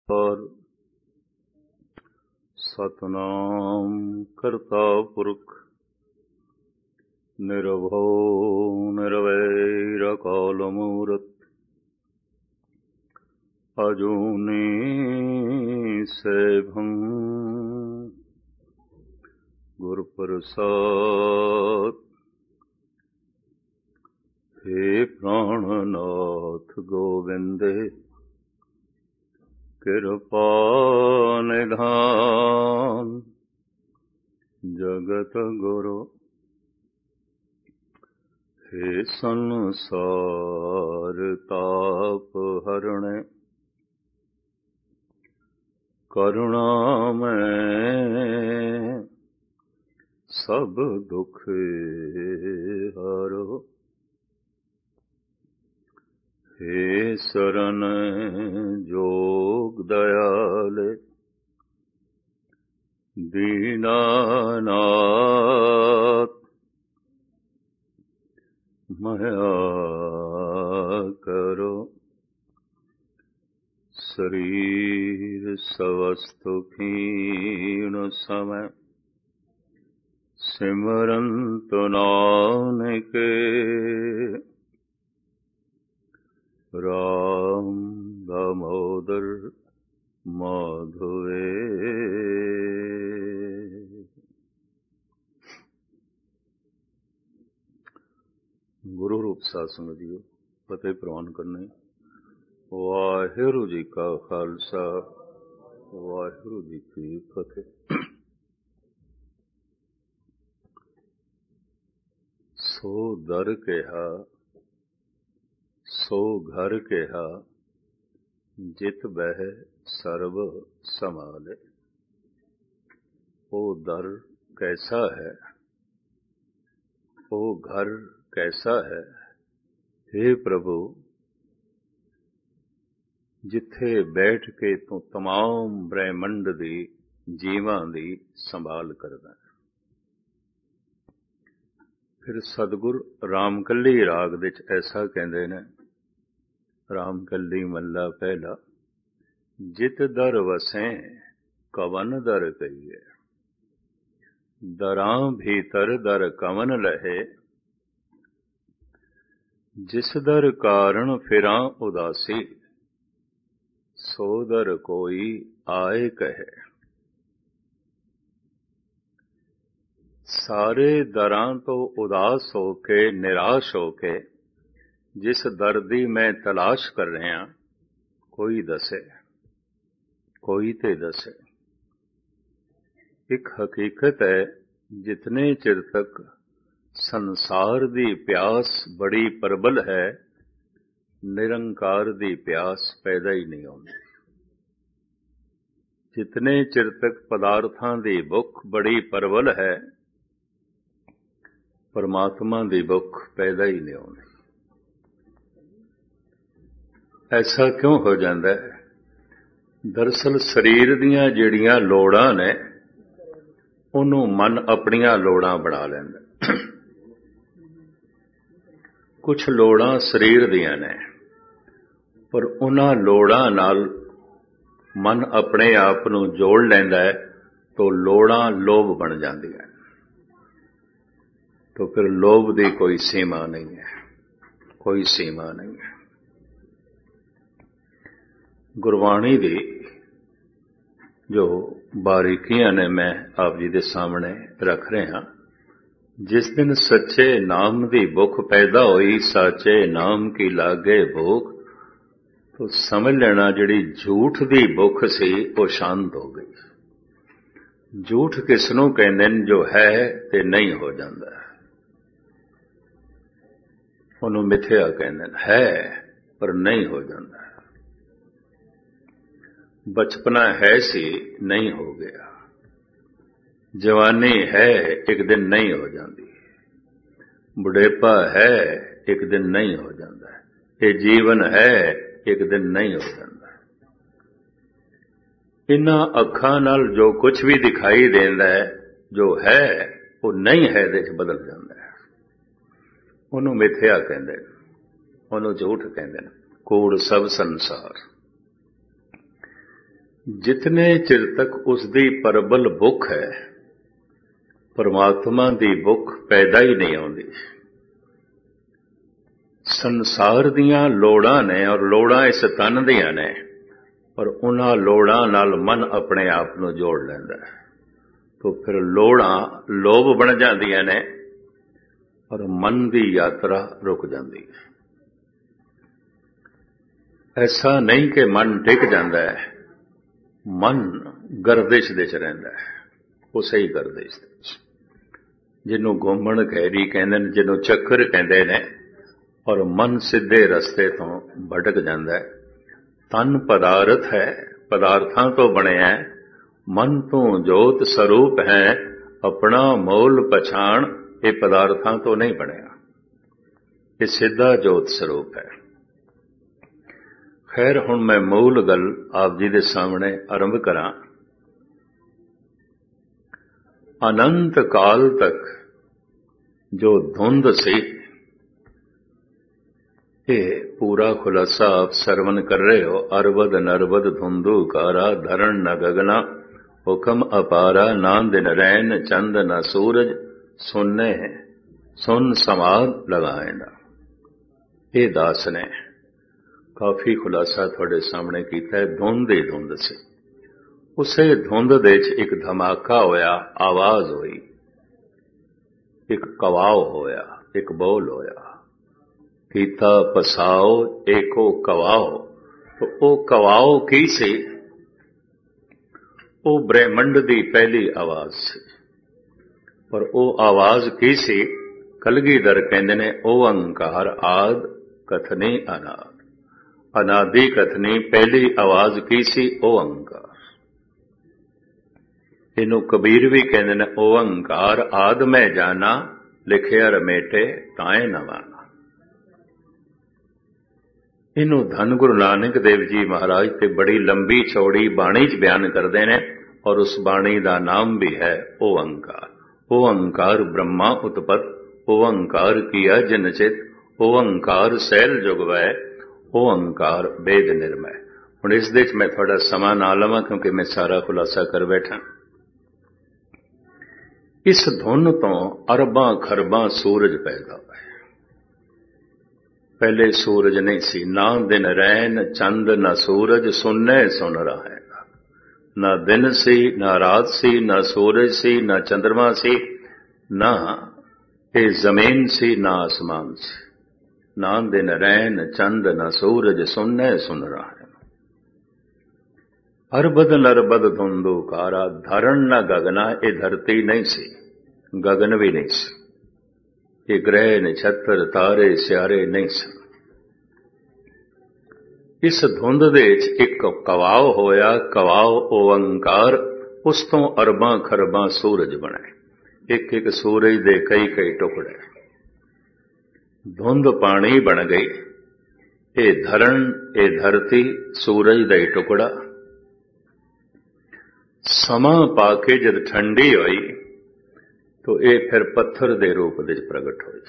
ਔਰ ਸਤਿਨਾਮ ਕਰਤਾ ਪੁਰਖ ਨਿਰਭਉ ਨਿਰਵੈਰ ਅਕਾਲ ਮੂਰਤ ਅਜੂਨੀ ਸੈਭੰ ਗੁਰ ਪ੍ਰਸਾਦ। हे ਪ੍ਰਾਣਨਾਥ ਗੋਵਿੰਦੇ ਕਿਰਪਾ ਨਿਧਾਨ ਜਗਤ ਗੁਰੂ। हे ਸੰਸਾਰ ਤਾਪ ਹਰਣੇ ਕਰੁਣਾਮੈ ਸਭ ਦੁਖ ਹਰੋ। हे ਸਰਨ ਜੋਗ ਦਇਆਲੇ ਦੀਨਾਨਾਥ ਮਇਆ ਕਰੋ। ਸਰੀਰ ਸਵਸਤੁ ਖੀਣ ਸਮੈ ਸਿਮਰੰਤ ਨਾਨਕੇ ਰਾਮ ਦਮੋਦਰ ਮਾਧਵੇ। ਗੁਰੂ ਰੂਪ ਸਾਧ ਸੰਗਤ ਜੀਓ, ਫਤਿਹ ਪ੍ਰਵਾਨ ਕਰਨੇ। ਵਾਹਿਗੁਰੂ ਜੀ ਕਾ ਖਾਲਸਾ, ਵਾਹਿਗੁਰੂ ਜੀ ਕੀ ਫਤਿਹ। ਸੋ ਦਰ ਕਿਹਾ ਸੋ ਘਰ ਕਿਹਾ ਜਿਤ ਬਹਿ ਸਰਬ ਸੰਭਾਲੇ। ਉਹ ਦਰ ਕੈਸਾ ਹੈ, ਉਹ ਘਰ ਕੈਸਾ ਹੈ, हे ਪ੍ਰਭੂ, ਜਿੱਥੇ ਬੈਠ ਕੇ ਤੂੰ ਤਮਾਮ ਬ੍ਰਹਿਮੰਡ ਦੀ ਜੀਵਾਂ ਦੀ ਸੰਭਾਲ ਕਰਦਾ। ਫਿਰ ਸਤਿਗੁਰ ਰਾਮਕਲੀ ਰਾਗ ਵਿੱਚ ਐਸਾ ਕਹਿੰਦੇ ਨੇ, ਰਾਮਕਲੀ ਮਹੱਲਾ ਪਹਿਲਾ। ਜਿਤ ਦਰ ਵਸੈ ਕਵਨ ਦਰ ਕਹੀਏ, ਦਰਾਂ ਭੀਤਰ ਦਰ ਕਵਨ ਲਹੇ। ਜਿਸ ਦਰ ਕਾਰਣ ਫਿਰਾਂ ਉਦਾਸੀ, ਸੋ ਦਰ ਕੋਈ ਆਏ ਕਹੇ। ਸਾਰੇ ਦਰਾਂ ਤੋਂ ਉਦਾਸ ਹੋ ਕੇ, ਨਿਰਾਸ਼ ਹੋ ਕੇ ਜਿਸ ਦਰ ਦੀ ਮੈਂ ਤਲਾਸ਼ ਕਰ ਰਿਹਾ, ਕੋਈ ਦੱਸੇ, ਕੋਈ ਤੇ ਦੱਸੇ। ਇੱਕ ਹਕੀਕਤ ਹੈ, ਜਿਤਨੇ ਚਿਰ ਤੱਕ ਸੰਸਾਰ ਦੀ ਪਿਆਸ ਬੜੀ ਪ੍ਰਬਲ ਹੈ, ਨਿਰੰਕਾਰ ਦੀ ਪਿਆਸ ਪੈਦਾ ਹੀ ਨਹੀਂ ਹੁੰਦੀ। ਜਿਤਨੇ ਚਿਰ ਤੱਕ ਪਦਾਰਥਾਂ ਦੀ ਭੁੱਖ ਬੜੀ ਪ੍ਰਬਲ ਹੈ, ਪਰਮਾਤਮਾ ਦੀ ਭੁੱਖ ਪੈਦਾ ਹੀ ਨਹੀਂ ਹੁੰਦੀ। ਐਸਾ ਕਿਉਂ ਹੋ ਜਾਂਦਾ ਹੈ? ਦਰਅਸਲ ਸਰੀਰ ਦੀਆਂ ਜਿਹੜੀਆਂ ਲੋੜਾਂ ਨੇ, ਉਹਨੂੰ ਮਨ ਆਪਣੀਆਂ ਲੋੜਾਂ ਬਣਾ ਲੈਂਦਾ। ਕੁਝ ਲੋੜਾਂ ਸਰੀਰ ਦੀਆਂ ਨੇ, ਪਰ ਉਹਨਾਂ ਲੋੜਾਂ ਨਾਲ ਮਨ ਆਪਣੇ ਆਪ ਨੂੰ ਜੋੜ ਲੈਂਦਾ ਹੈ, ਤਾਂ ਲੋੜਾਂ ਲੋਭ ਬਣ ਜਾਂਦੀਆਂ। ਤਾਂ ਫਿਰ ਲੋਭ ਦੀ ਕੋਈ ਸੀਮਾ ਨਹੀਂ ਹੈ, ਕੋਈ ਸੀਮਾ ਨਹੀਂ ਹੈ। ਗੁਰਬਾਣੀ ਦੀ ਜੋ ਬਾਰੀਕੀਆਂ ਨੇ ਮੈਂ ਆਪ ਜੀ ਦੇ ਸਾਹਮਣੇ ਰੱਖ ਰਿਹਾ। ਜਿਸ ਦਿਨ ਸੱਚੇ ਨਾਮ ਦੀ ਭੁੱਖ ਪੈਦਾ ਹੋਈ, ਸਾਚੇ ਨਾਮ ਕੀ ਲਾਗੇ ਭੂਖ, ਤਾਂ ਸਮਝ ਲੈਣਾ ਜਿਹੜੀ ਝੂਠ ਦੀ ਭੁੱਖ ਸੀ ਉਹ ਸ਼ਾਂਤ ਹੋ ਗਈ। ਝੂਠ ਕਿਸ ਨੂੰ ਕਹਿੰਦੇ ਨੇ? ਜੋ ਹੈ ਤੇ ਨਹੀਂ ਹੋ ਜਾਂਦਾ, ਉਹਨੂੰ ਮਿਥਿਆ ਕਹਿੰਦੇ ਨੇ। ਹੈ ਪਰ ਨਹੀਂ ਹੋ ਜਾਂਦਾ। ਬਚਪਨਾ ਹੈ ਸੀ, ਨਹੀਂ ਹੋ ਗਿਆ। ਜਵਾਨੀ ਹੈ, ਇੱਕ ਦਿਨ ਨਹੀਂ ਹੋ ਜਾਂਦੀ। ਬੁਢੇਪਾ ਹੈ, ਇੱਕ ਦਿਨ ਨਹੀਂ ਹੋ ਜਾਂਦਾ। ਇਹ ਜੀਵਨ ਹੈ, ਇੱਕ ਦਿਨ ਨਹੀਂ ਹੋ ਜਾਂਦਾ। ਇਹਨਾਂ ਅੱਖਾਂ ਨਾਲ ਜੋ ਕੁਝ ਵੀ ਦਿਖਾਈ ਦਿੰਦਾ ਹੈ, ਜੋ ਹੈ ਉਹ ਨਹੀਂ ਹੈ ਦੇ ਵਿੱਚ ਬਦਲ ਜਾਂਦਾ ਹੈ। ਉਹਨੂੰ ਮਿਥਿਆ ਕਹਿੰਦੇ ਨੇ, ਉਹਨੂੰ ਝੂਠ ਕਹਿੰਦੇ ਨੇ। ਕੂੜ ਸਭ ਸੰਸਾਰ। जितने चिर तक उसकी प्रबल भुख है परमात्मा की भुख पैदा ही नहीं आती। संसार दियां लोड़ां ने और लोड़ां इस तन दियां ने और उन्हां लोड़ां नाल मन अपने आप नूं जोड़ लैंदा है। तो फिर लोड़ां लोभ बन जांदियां ने और मन की यात्रा रुक जाती है। ऐसा नहीं कि मन टिक जाता है, मन गर्दिश दे च रहिंदा है, उसे ही गर्दिश दे च, जिन्हों घूमण खैरी कहंदे ने, जिन्हों चक्कर कहंदे ने, और मन सीधे रस्ते तो भटक जाता है। तन पदार्थ है, पदार्थां तो बनिया है, मन तो जोत स्वरूप है, अपना मोल पछाण, ये पदार्थां तो नहीं बनिया, ये सीधा जोत स्वरूप है। खैर हुण मैं मूल गल आप जी दे सामने आरंभ करा। अनंत काल तक जो धुंध सी, ये पूरा खुलासा आप सरवण कर रहे हो। अरबद नरबद धुंधु कारा, धरण न गगना, हुक्म अपारा, ना दिन रैन चंद न सूरज, सुनने सुन समाद लगाएना। ये दास ने काफी खुलासा थोड़े सामने किया है। धुंध ही धुंध से, उसे धुंध दे एक धमाका होया, आवाज हुई, एक कवाव होया, एक बोल होया, कीता पसाओ एको कवाओ। तो वो कवाओ की सी? वो ब्रह्मंड की पहली आवाज सी। पर वो आवाज की सी? कलगीधर कहंदे ने, ओंकार आद कथनी अनाद। अनादि कथनी पहली आवाज की सी? ओंकार। इनू कबीर भी कहंदे ने, ओंकार आद मैं जाना, लिखिया रमेटे ताए न माना। इनू धन गुरु नानक देव जी महाराज ते बड़ी लंबी चौड़ी बाणी च बयान करते हैं और उस बाणी का नाम भी है ओंकार। ओंकार ब्रह्मा उत्पत, ओंकार किया जिन चित, ओंकार सैल जुगवै, ओंकार वेद निर्मय। हुण इस दे मैं थोड़ा समा ना लवां क्योंकि मैं सारा खुलासा कर बैठा। इस धुन तो अरबां खरबां सूरज पैदा हुए। पहले सूरज नहीं सी, ना दिन रैन चंद न सूरज, सुनने सुन रहा है। ना दिन सी, ना रात सी, ना सूरज सी, ना चंद्रमा सी, ना ये जमीन सी, ना आसमान सी। ना दिन रैन चंद न सूरज, सुनने सुन रहा है। अरबद नरबद धुंधु कारा, धरण न गगना, ये धरती नहीं सी, गगन भी नहीं सी, ये ग्रह नक्षत्र तारे स्यारे नहीं सन। इस धुंध दे एक कवाव होया, कवाव ओंकार, उस तो अरबां खरबां सूरज बने। एक एक सूरज दे कई कई टुकड़े। धुंध पानी बन गई, ये धरण ये धरती सूरज दा टुकड़ा। समा पाके जद ठंडी हुई तो ये फिर पत्थर दे रूप विच प्रगट हुई।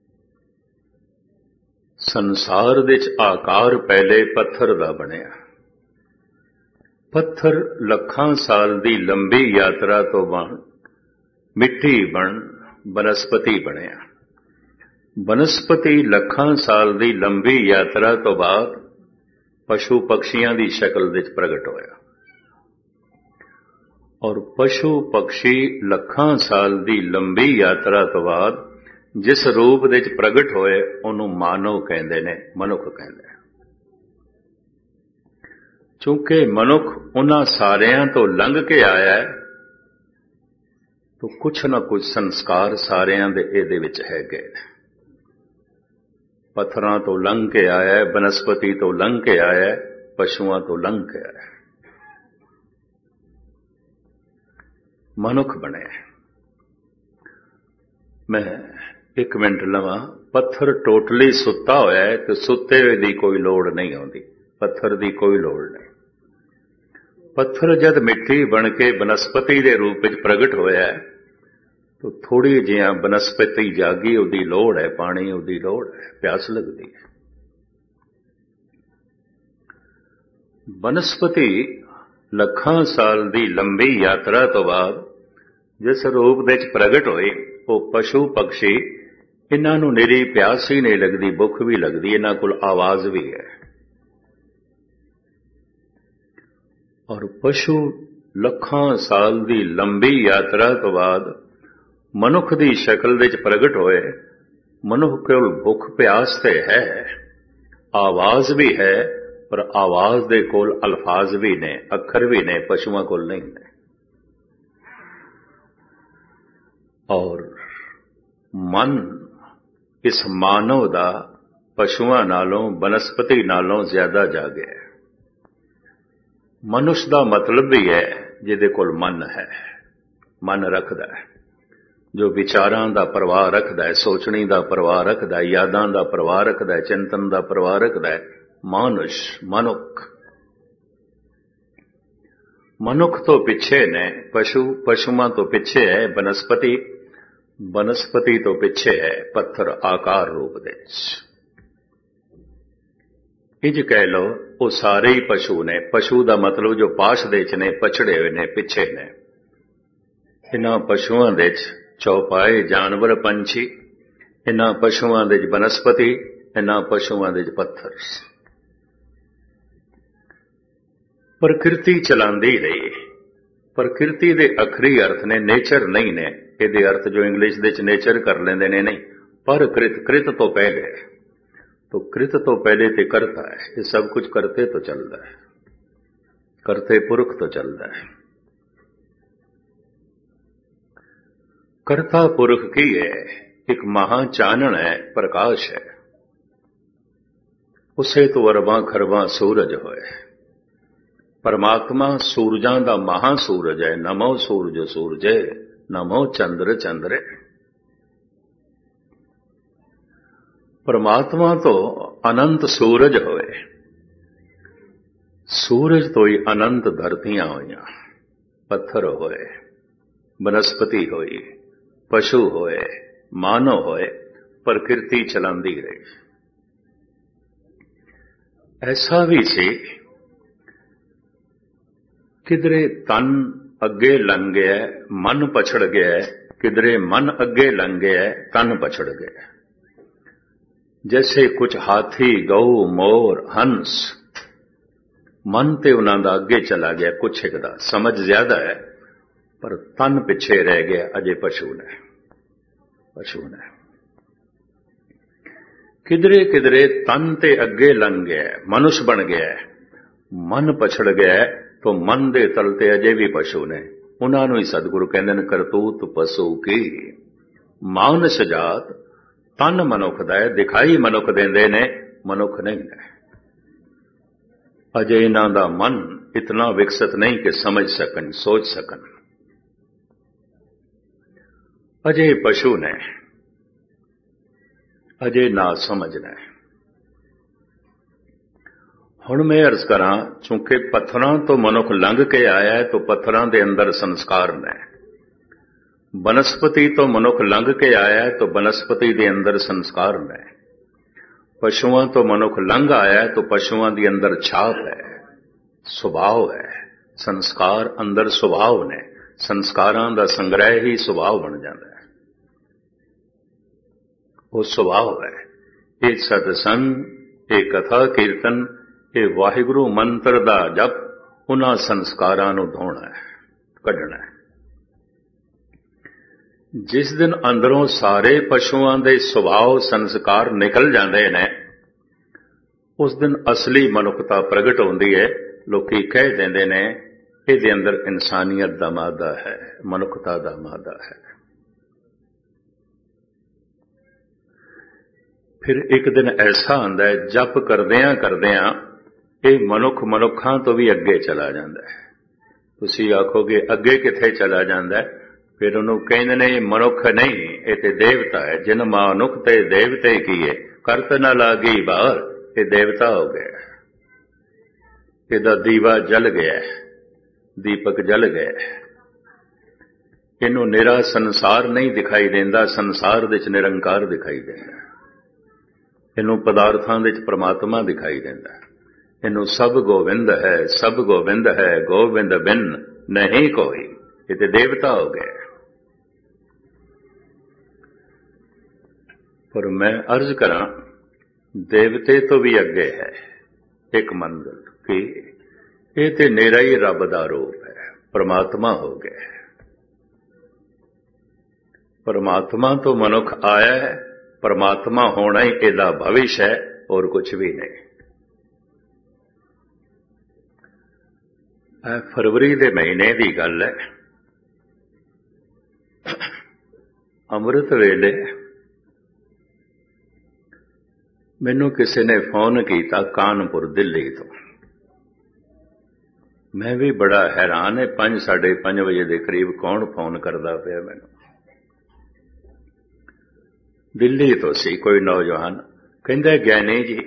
संसार दे आकार पहले पत्थर दा बनिया। पत्थर लखां साल दी लंबी यात्रा तो बन मिट्टी बन बनस्पति बनिया। बनस्पति लखां साल दी लंबी यात्रा तो बाद पशु पक्षियां दी शक्ल विच प्रगट होया। और पशु पक्षी लखां साल दी लंबी यात्रा तो बाद जिस रूप विच प्रगट होए उन्होंने मानव कहंदे ने, मनुख कहंदे। चूंकि मनुख उन्हां सारियां तो लंघ के आया है तो कुछ न कुछ संस्कार सारियां दे इहदे विच है गए। पत्थरां तो लंघ के आया है, बनस्पति तो लंघ के आया है, पशुआं तो लंघ के आया है, मनुख बने। मैं एक मिनट लवां। पत्थर टोटली सुता होया है तो सुते हुए दी कोई लोड़ नहीं आती, पत्थर दी कोई लोड़ नहीं। पत्थर जद मिट्टी बन के बनस्पति के रूप में प्रगट होया है तो थोड़ी जिहा बनस्पति जागी, उसकी लोड़ है, पानी उसकी लोड़ है, प्यास लगती है। बनस्पति ਲੱਖਾਂ ਸਾਲ ਦੀ ਲੰਬੀ ਯਾਤਰਾ ਤੋਂ ਬਾਅਦ ਜਿਸ ਰੂਪ ਦੇ ਵਿੱਚ ਪ੍ਰਗਟ ਹੋਏ, ਉਹ ਪਸ਼ੂ ਪਕਸ਼ੀ, ਇਹਨਾਂ ਨੂੰ ਨਿਰੀ ਪਿਆਸ ਹੀ ਨਹੀਂ ਲੱਗਦੀ, ਭੁੱਖ ਵੀ ਲੱਗਦੀ, ਇਹਨਾਂ ਕੋਲ ਆਵਾਜ਼ ਵੀ ਹੈ। ਔਰ ਪਸ਼ੂ ਲੱਖਾਂ ਸਾਲ ਦੀ ਲੰਬੀ ਯਾਤਰਾ ਤੋਂ ਬਾਅਦ ਮਨੁੱਖ ਦੀ ਸ਼ਕਲ ਵਿੱਚ ਪ੍ਰਗਟ ਹੋਏ। ਮਨੁੱਖ ਕੋਲ ਭੁੱਖ ਪਿਆਸ ਤੇ ਹੈ, ਆਵਾਜ਼ ਵੀ ਹੈ, ਪਰ ਆਵਾਜ਼ ਦੇ ਕੋਲ ਅਲਫਾਜ਼ ਵੀ ਨੇ, ਅੱਖਰ ਵੀ ਨੇ, ਪਸ਼ੂਆਂ ਕੋਲ ਨਹੀਂ ਨੇ। ਔਰ ਮਨ ਇਸ ਮਾਨਵ ਦਾ ਪਸ਼ੂਆਂ ਨਾਲੋਂ, ਬਨਸਪਤੀ ਨਾਲੋਂ ਜ਼ਿਆਦਾ ਜਾਗਿਆ ਹੈ। ਮਨੁੱਖ ਦਾ ਮਤਲਬ ਵੀ ਹੈ ਜਿਹਦੇ ਕੋਲ ਮਨ ਹੈ, ਮਨ ਰੱਖਦਾ ਹੈ, ਜੋ ਵਿਚਾਰਾਂ ਦਾ ਪ੍ਰਵਾਹ ਰੱਖਦਾ ਹੈ, ਸੋਚਣੀ ਦਾ ਪ੍ਰਵਾਹ ਰੱਖਦਾ ਹੈ, ਯਾਦਾਂ ਦਾ ਪ੍ਰਵਾਹ ਰੱਖਦਾ ਹੈ, ਚਿੰਤਨ ਦਾ ਪ੍ਰਵਾਹ ਰੱਖਦਾ ਹੈ। ਮਨੁੱਖ ਮਨੁੱਖ ਤੋਂ ਪਿੱਛੇ ਨੇ ਪਸ਼ੂ, ਪਸ਼ੂਆਂ ਤੋਂ ਪਿੱਛੇ ਹੈ ਬਨਸਪਤੀ, ਬਨਸਪਤੀ ਤੋਂ ਪਿੱਛੇ ਹੈ ਪੱਥਰ ਆਕਾਰ ਰੂਪ ਦੇ ਵਿੱਚ। ਇੰਜ ਕਹਿ ਲਓ ਉਹ ਸਾਰੇ ਹੀ ਪਸ਼ੂ ਨੇ। ਪਸ਼ੂ ਦਾ ਮਤਲਬ ਜੋ ਪਾਸ਼ ਦੇ ਚ ਨੇ, ਪਛੜੇ ਹੋਏ ਨੇ, ਪਿੱਛੇ ਨੇ। ਇਹਨਾਂ ਪਸ਼ੂਆਂ ਦੇ ਚ ਚੌਪਾਏ ਜਾਨਵਰ, ਪੰਛੀ, ਇਹਨਾਂ ਪਸ਼ੂਆਂ ਦੇ ਚ ਬਨਸਪਤੀ, ਇਹਨਾਂ ਪਸ਼ੂਆਂ ਦੇ ਚ ਪੱਥਰ। ਪ੍ਰਕਿਰਤੀ ਚਲਾਉਂਦੀ ਰਹੀ। ਪ੍ਰਕਿਰਤੀ ਦੇ ਅਖਰੀ ਅਰਥ ਨੇ, ਨੇਚਰ ਨਹੀਂ ਨੇ। ਇਹਦੇ ਅਰਥ ਜੋ ਇੰਗਲਿਸ਼ ਦੇ ਚ ਨੇਚਰ ਕਰ ਲੈਂਦੇ ਨੇ, ਨਹੀਂ। ਪਰ ਕ੍ਰਿਤ ਤੋਂ ਪਹਿਲੇ, तो कृत तो पहले ते करता है। ये सब कुछ करते तो चलता है, करते पुरख तो चलता है। करता पुरख की है, एक महा चानण है, प्रकाश है। उसे तो अरबां खरबां सूरज होए। परमात्मा सूरजां दा महा सूरज है। नमो सूरज सूरजे, नमो चंद्र चंद्रे। परमात्मा तो अनंत सूरज होए। सूरज तो ही अनंत धरतियां होइयां, पत्थर होए, बनस्पति होई, पशु होए, मानव होए, प्रकृति चलांदी रही। ऐसा भी सी किधरे तन अगे लंघ गया, मन पछड़ गया, किधरे मन अगे लंघ गया, तन पछड़ गया। जैसे कुछ हाथी, गऊ, मोर, हंस, मन ते उन्हां दा अगे चला गया, कुछ एक दा समझ ज्यादा है, पर तन पिछे रह गया। अजे पशु ने किधरे किधरे तन ते अगे लंघ गया, मनुष्य बन गया। मन पछड़ गया तो मन दे तलते अजे भी पशु ने। उन्हां नूं ही सतगुरु कहंदे ने करतूत पशु की। मानस जात तन मनुख दा है, दिखाई मनुख देंदे ने, मनुख नहीं है। अजे इन्हां दा मन इतना विकसित नहीं कि समझ सकन, सोच सकन। अजे पशु ने, अजे ना समझ ने। हुण मैं अर्ज करां, चूंकि पत्थरां तो मनुख लंघ के आया है, तो पत्थरां दे अंदर संस्कार ने। बनस्पति तो मनुख लंघ के आया है, तो बनस्पति के अंदर संस्कार ने। पशुओं तो मनुख लंघ आया है, तो पशुओं के अंदर छाप है, सुभाव है। संस्कार अंदर सुभाव ने। संस्कारां दा संग्रह ही सुभाव बन जाता है। वो सुभाव है। ये सतसंग, ये कथा कीर्तन, ये वाहिगुरु मंत्र दा जप, उन्हां संस्कारां नूं धोना है, कढना है। जिस दिन अंदरों सारे पशुओं के सुभाव संस्कार निकल जाते हैं, उस दिन असली मनुखता प्रगट होती है। लोकी कह देंदे ने इहदे अंदर इंसानियत दा मादा है, मनुखता दा मादा है। फिर एक दिन ऐसा आंदा है, जप करदियां करदियां ये मनुख मनुखां तो भी अगे चला जाता है। तुसीं आखोगे अगे किथे चला जाता है? फिर उन्होंने कहते ने मनुख नहीं, ये ते देवता है। जिन मानुख ते देवते किए, करत न लागी बाहर, ये देवता हो गया। इहदा दीवा जल गया, दीपक जल गया। इनू निरा संसार नहीं दिखाई देंदा, संसार दे च निरंकार दिखाई देंदा। इनू पदार्थां दे च परमात्मा दिखाई देंदा। ਇਹਨੂੰ ਸਭ ਗੋਬਿੰਦ ਹੈ ਗੋਬਿੰਦ ਬਿਨ ਨਹੀਂ ਕੋਈ। ਇਹ ਤੇ ਦੇਵਤਾ ਹੋ ਗਏ। ਪਰ ਮੈਂ ਅਰਜ਼ ਕਰਾਂ, ਦੇਵਤੇ ਤੋਂ ਵੀ ਅੱਗੇ ਹੈ ਇੱਕ ਮੰਜ਼ਿਲ ਕਿ ਇਹ ਤੇ ਨਿਰਾ ਹੀ ਰੱਬ ਦਾ ਰੂਪ ਹੈ, ਪਰਮਾਤਮਾ ਹੋ ਗਿਆ। ਪਰਮਾਤਮਾ ਤੋਂ ਮਨੁੱਖ ਆਇਆ ਹੈ, ਪਰਮਾਤਮਾ ਹੋਣਾ ਹੀ ਇਹਦਾ ਭਵਿਸ਼ ਹੈ, ਹੋਰ ਕੁਝ ਵੀ ਨਹੀਂ। ਇਹ ਫਰਵਰੀ ਦੇ ਮਹੀਨੇ ਦੀ ਗੱਲ ਹੈ। ਅੰਮ੍ਰਿਤ ਵੇਲੇ ਮੈਨੂੰ ਕਿਸੇ ਨੇ ਫੋਨ ਕੀਤਾ ਕਾਨਪੁਰ, ਦਿੱਲੀ ਤੋਂ। ਮੈਂ ਵੀ ਬੜਾ ਹੈਰਾਨ ਹੈ, 5, 5:30 ਵਜੇ ਦੇ ਕਰੀਬ ਕੌਣ ਫੋਨ ਕਰਦਾ ਪਿਆ ਮੈਨੂੰ। ਦਿੱਲੀ ਤੋਂ ਸੀ ਕੋਈ ਨੌਜਵਾਨ। ਕਹਿੰਦਾ, ਗਿਆਨੀ ਜੀ,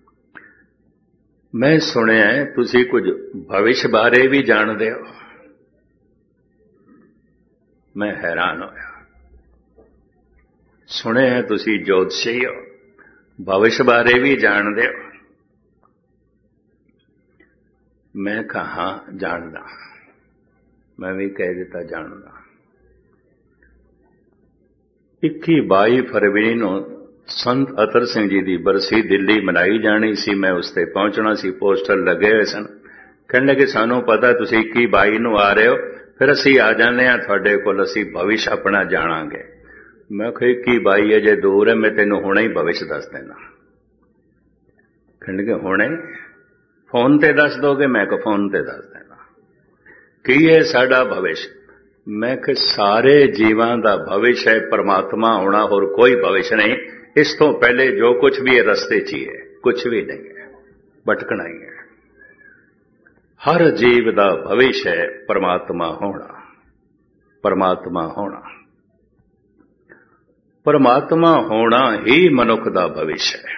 ਮੈਂ ਸੁਣਿਆ ਤੁਸੀਂ ਕੁਝ ਭਵਿਸ਼ ਬਾਰੇ ਵੀ ਜਾਣਦੇ ਹੋ। ਮੈਂ ਹੈਰਾਨ ਹੋਇਆ। ਸੁਣਿਆ ਤੁਸੀਂ ਜੋਤਸ਼ੀ ਹੋ, ਭਵਿਸ਼ ਬਾਰੇ ਵੀ ਜਾਣਦੇ ਹੋ। ਮੈਂ ਕਹਾ ਜਾਣਦਾ। ਮੈਂ ਵੀ ਕਹਿ ਦਿੱਤਾ ਜਾਣਦਾ। 21-22 ਫਰਵਰੀ ਨੂੰ ਸੰਤ ਅਤਰ ਸਿੰਘ ਜੀ ਦੀ ਬਰਸੀ ਦਿੱਲੀ ਮਨਾਈ ਜਾਣੀ ਸੀ। ਮੈਂ ਉਸ ਤੇ ਪਹੁੰਚਣਾ ਸੀ, ਪੋਸਟਰ ਲੱਗੇ ਹੋਏ ਸਨ। ਕਹਿਣ ਲੱਗੇ, ਸਾਨੂੰ ਪਤਾ ਤੁਸੀਂ 21-22 ਨੂੰ ਆ ਰਹੇ ਹੋ, ਫਿਰ ਅਸੀਂ ਆ ਜਾਂਦੇ ਹਾਂ ਤੁਹਾਡੇ ਕੋਲ, ਅਸੀਂ ਭਵਿਸ਼ ਆਪਣਾ ਜਾਣਾਂਗੇ। ਮੈਂ ਕਿਹਾ 21-22 ਅਜੇ ਦੂਰ ਹੈ, ਮੈਂ ਤੈਨੂੰ ਹੁਣੇ ਹੀ ਭਵਿਸ਼ ਦੱਸ ਦੇਣਾ। ਕਹਿਣ ਲੱਗੇ, ਹੁਣੇ ਫੋਨ ਤੇ ਦੱਸ ਦੋਗੇ? ਮੈਂ ਕਿਹਾ ਫੋਨ ਤੇ ਦੱਸ ਦੇਣਾ। ਕੀ ਹੈ ਸਾਡਾ ਭਵਿਸ਼? ਮੈਂ ਕਿਹਾ ਸਾਰੇ ਜੀਵਾਂ ਦਾ ਭਵਿਸ਼ ਹੈ ਪਰਮਾਤਮਾ ਹੋਣਾ, ਹੋਰ ਕੋਈ ਭਵਿਸ਼ ਨਹੀਂ। ਇਸ ਤੋਂ ਪਹਿਲੇ ਜੋ ਕੁਝ ਵੀ ਹੈ ਰਸਤੇ 'ਚ ਹੀ ਹੈ, ਕੁਝ ਵੀ ਨਹੀਂ ਹੈ, ਭਟਕਣਾ ਹੀ ਹੈ। ਹਰ ਜੀਵ ਦਾ ਭਵਿਸ਼ ਹੈ ਪਰਮਾਤਮਾ ਹੋਣਾ। ਪਰਮਾਤਮਾ ਹੋਣਾ, ਪਰਮਾਤਮਾ ਹੋਣਾ ਹੀ ਮਨੁੱਖ ਦਾ ਭਵਿਸ਼ ਹੈ।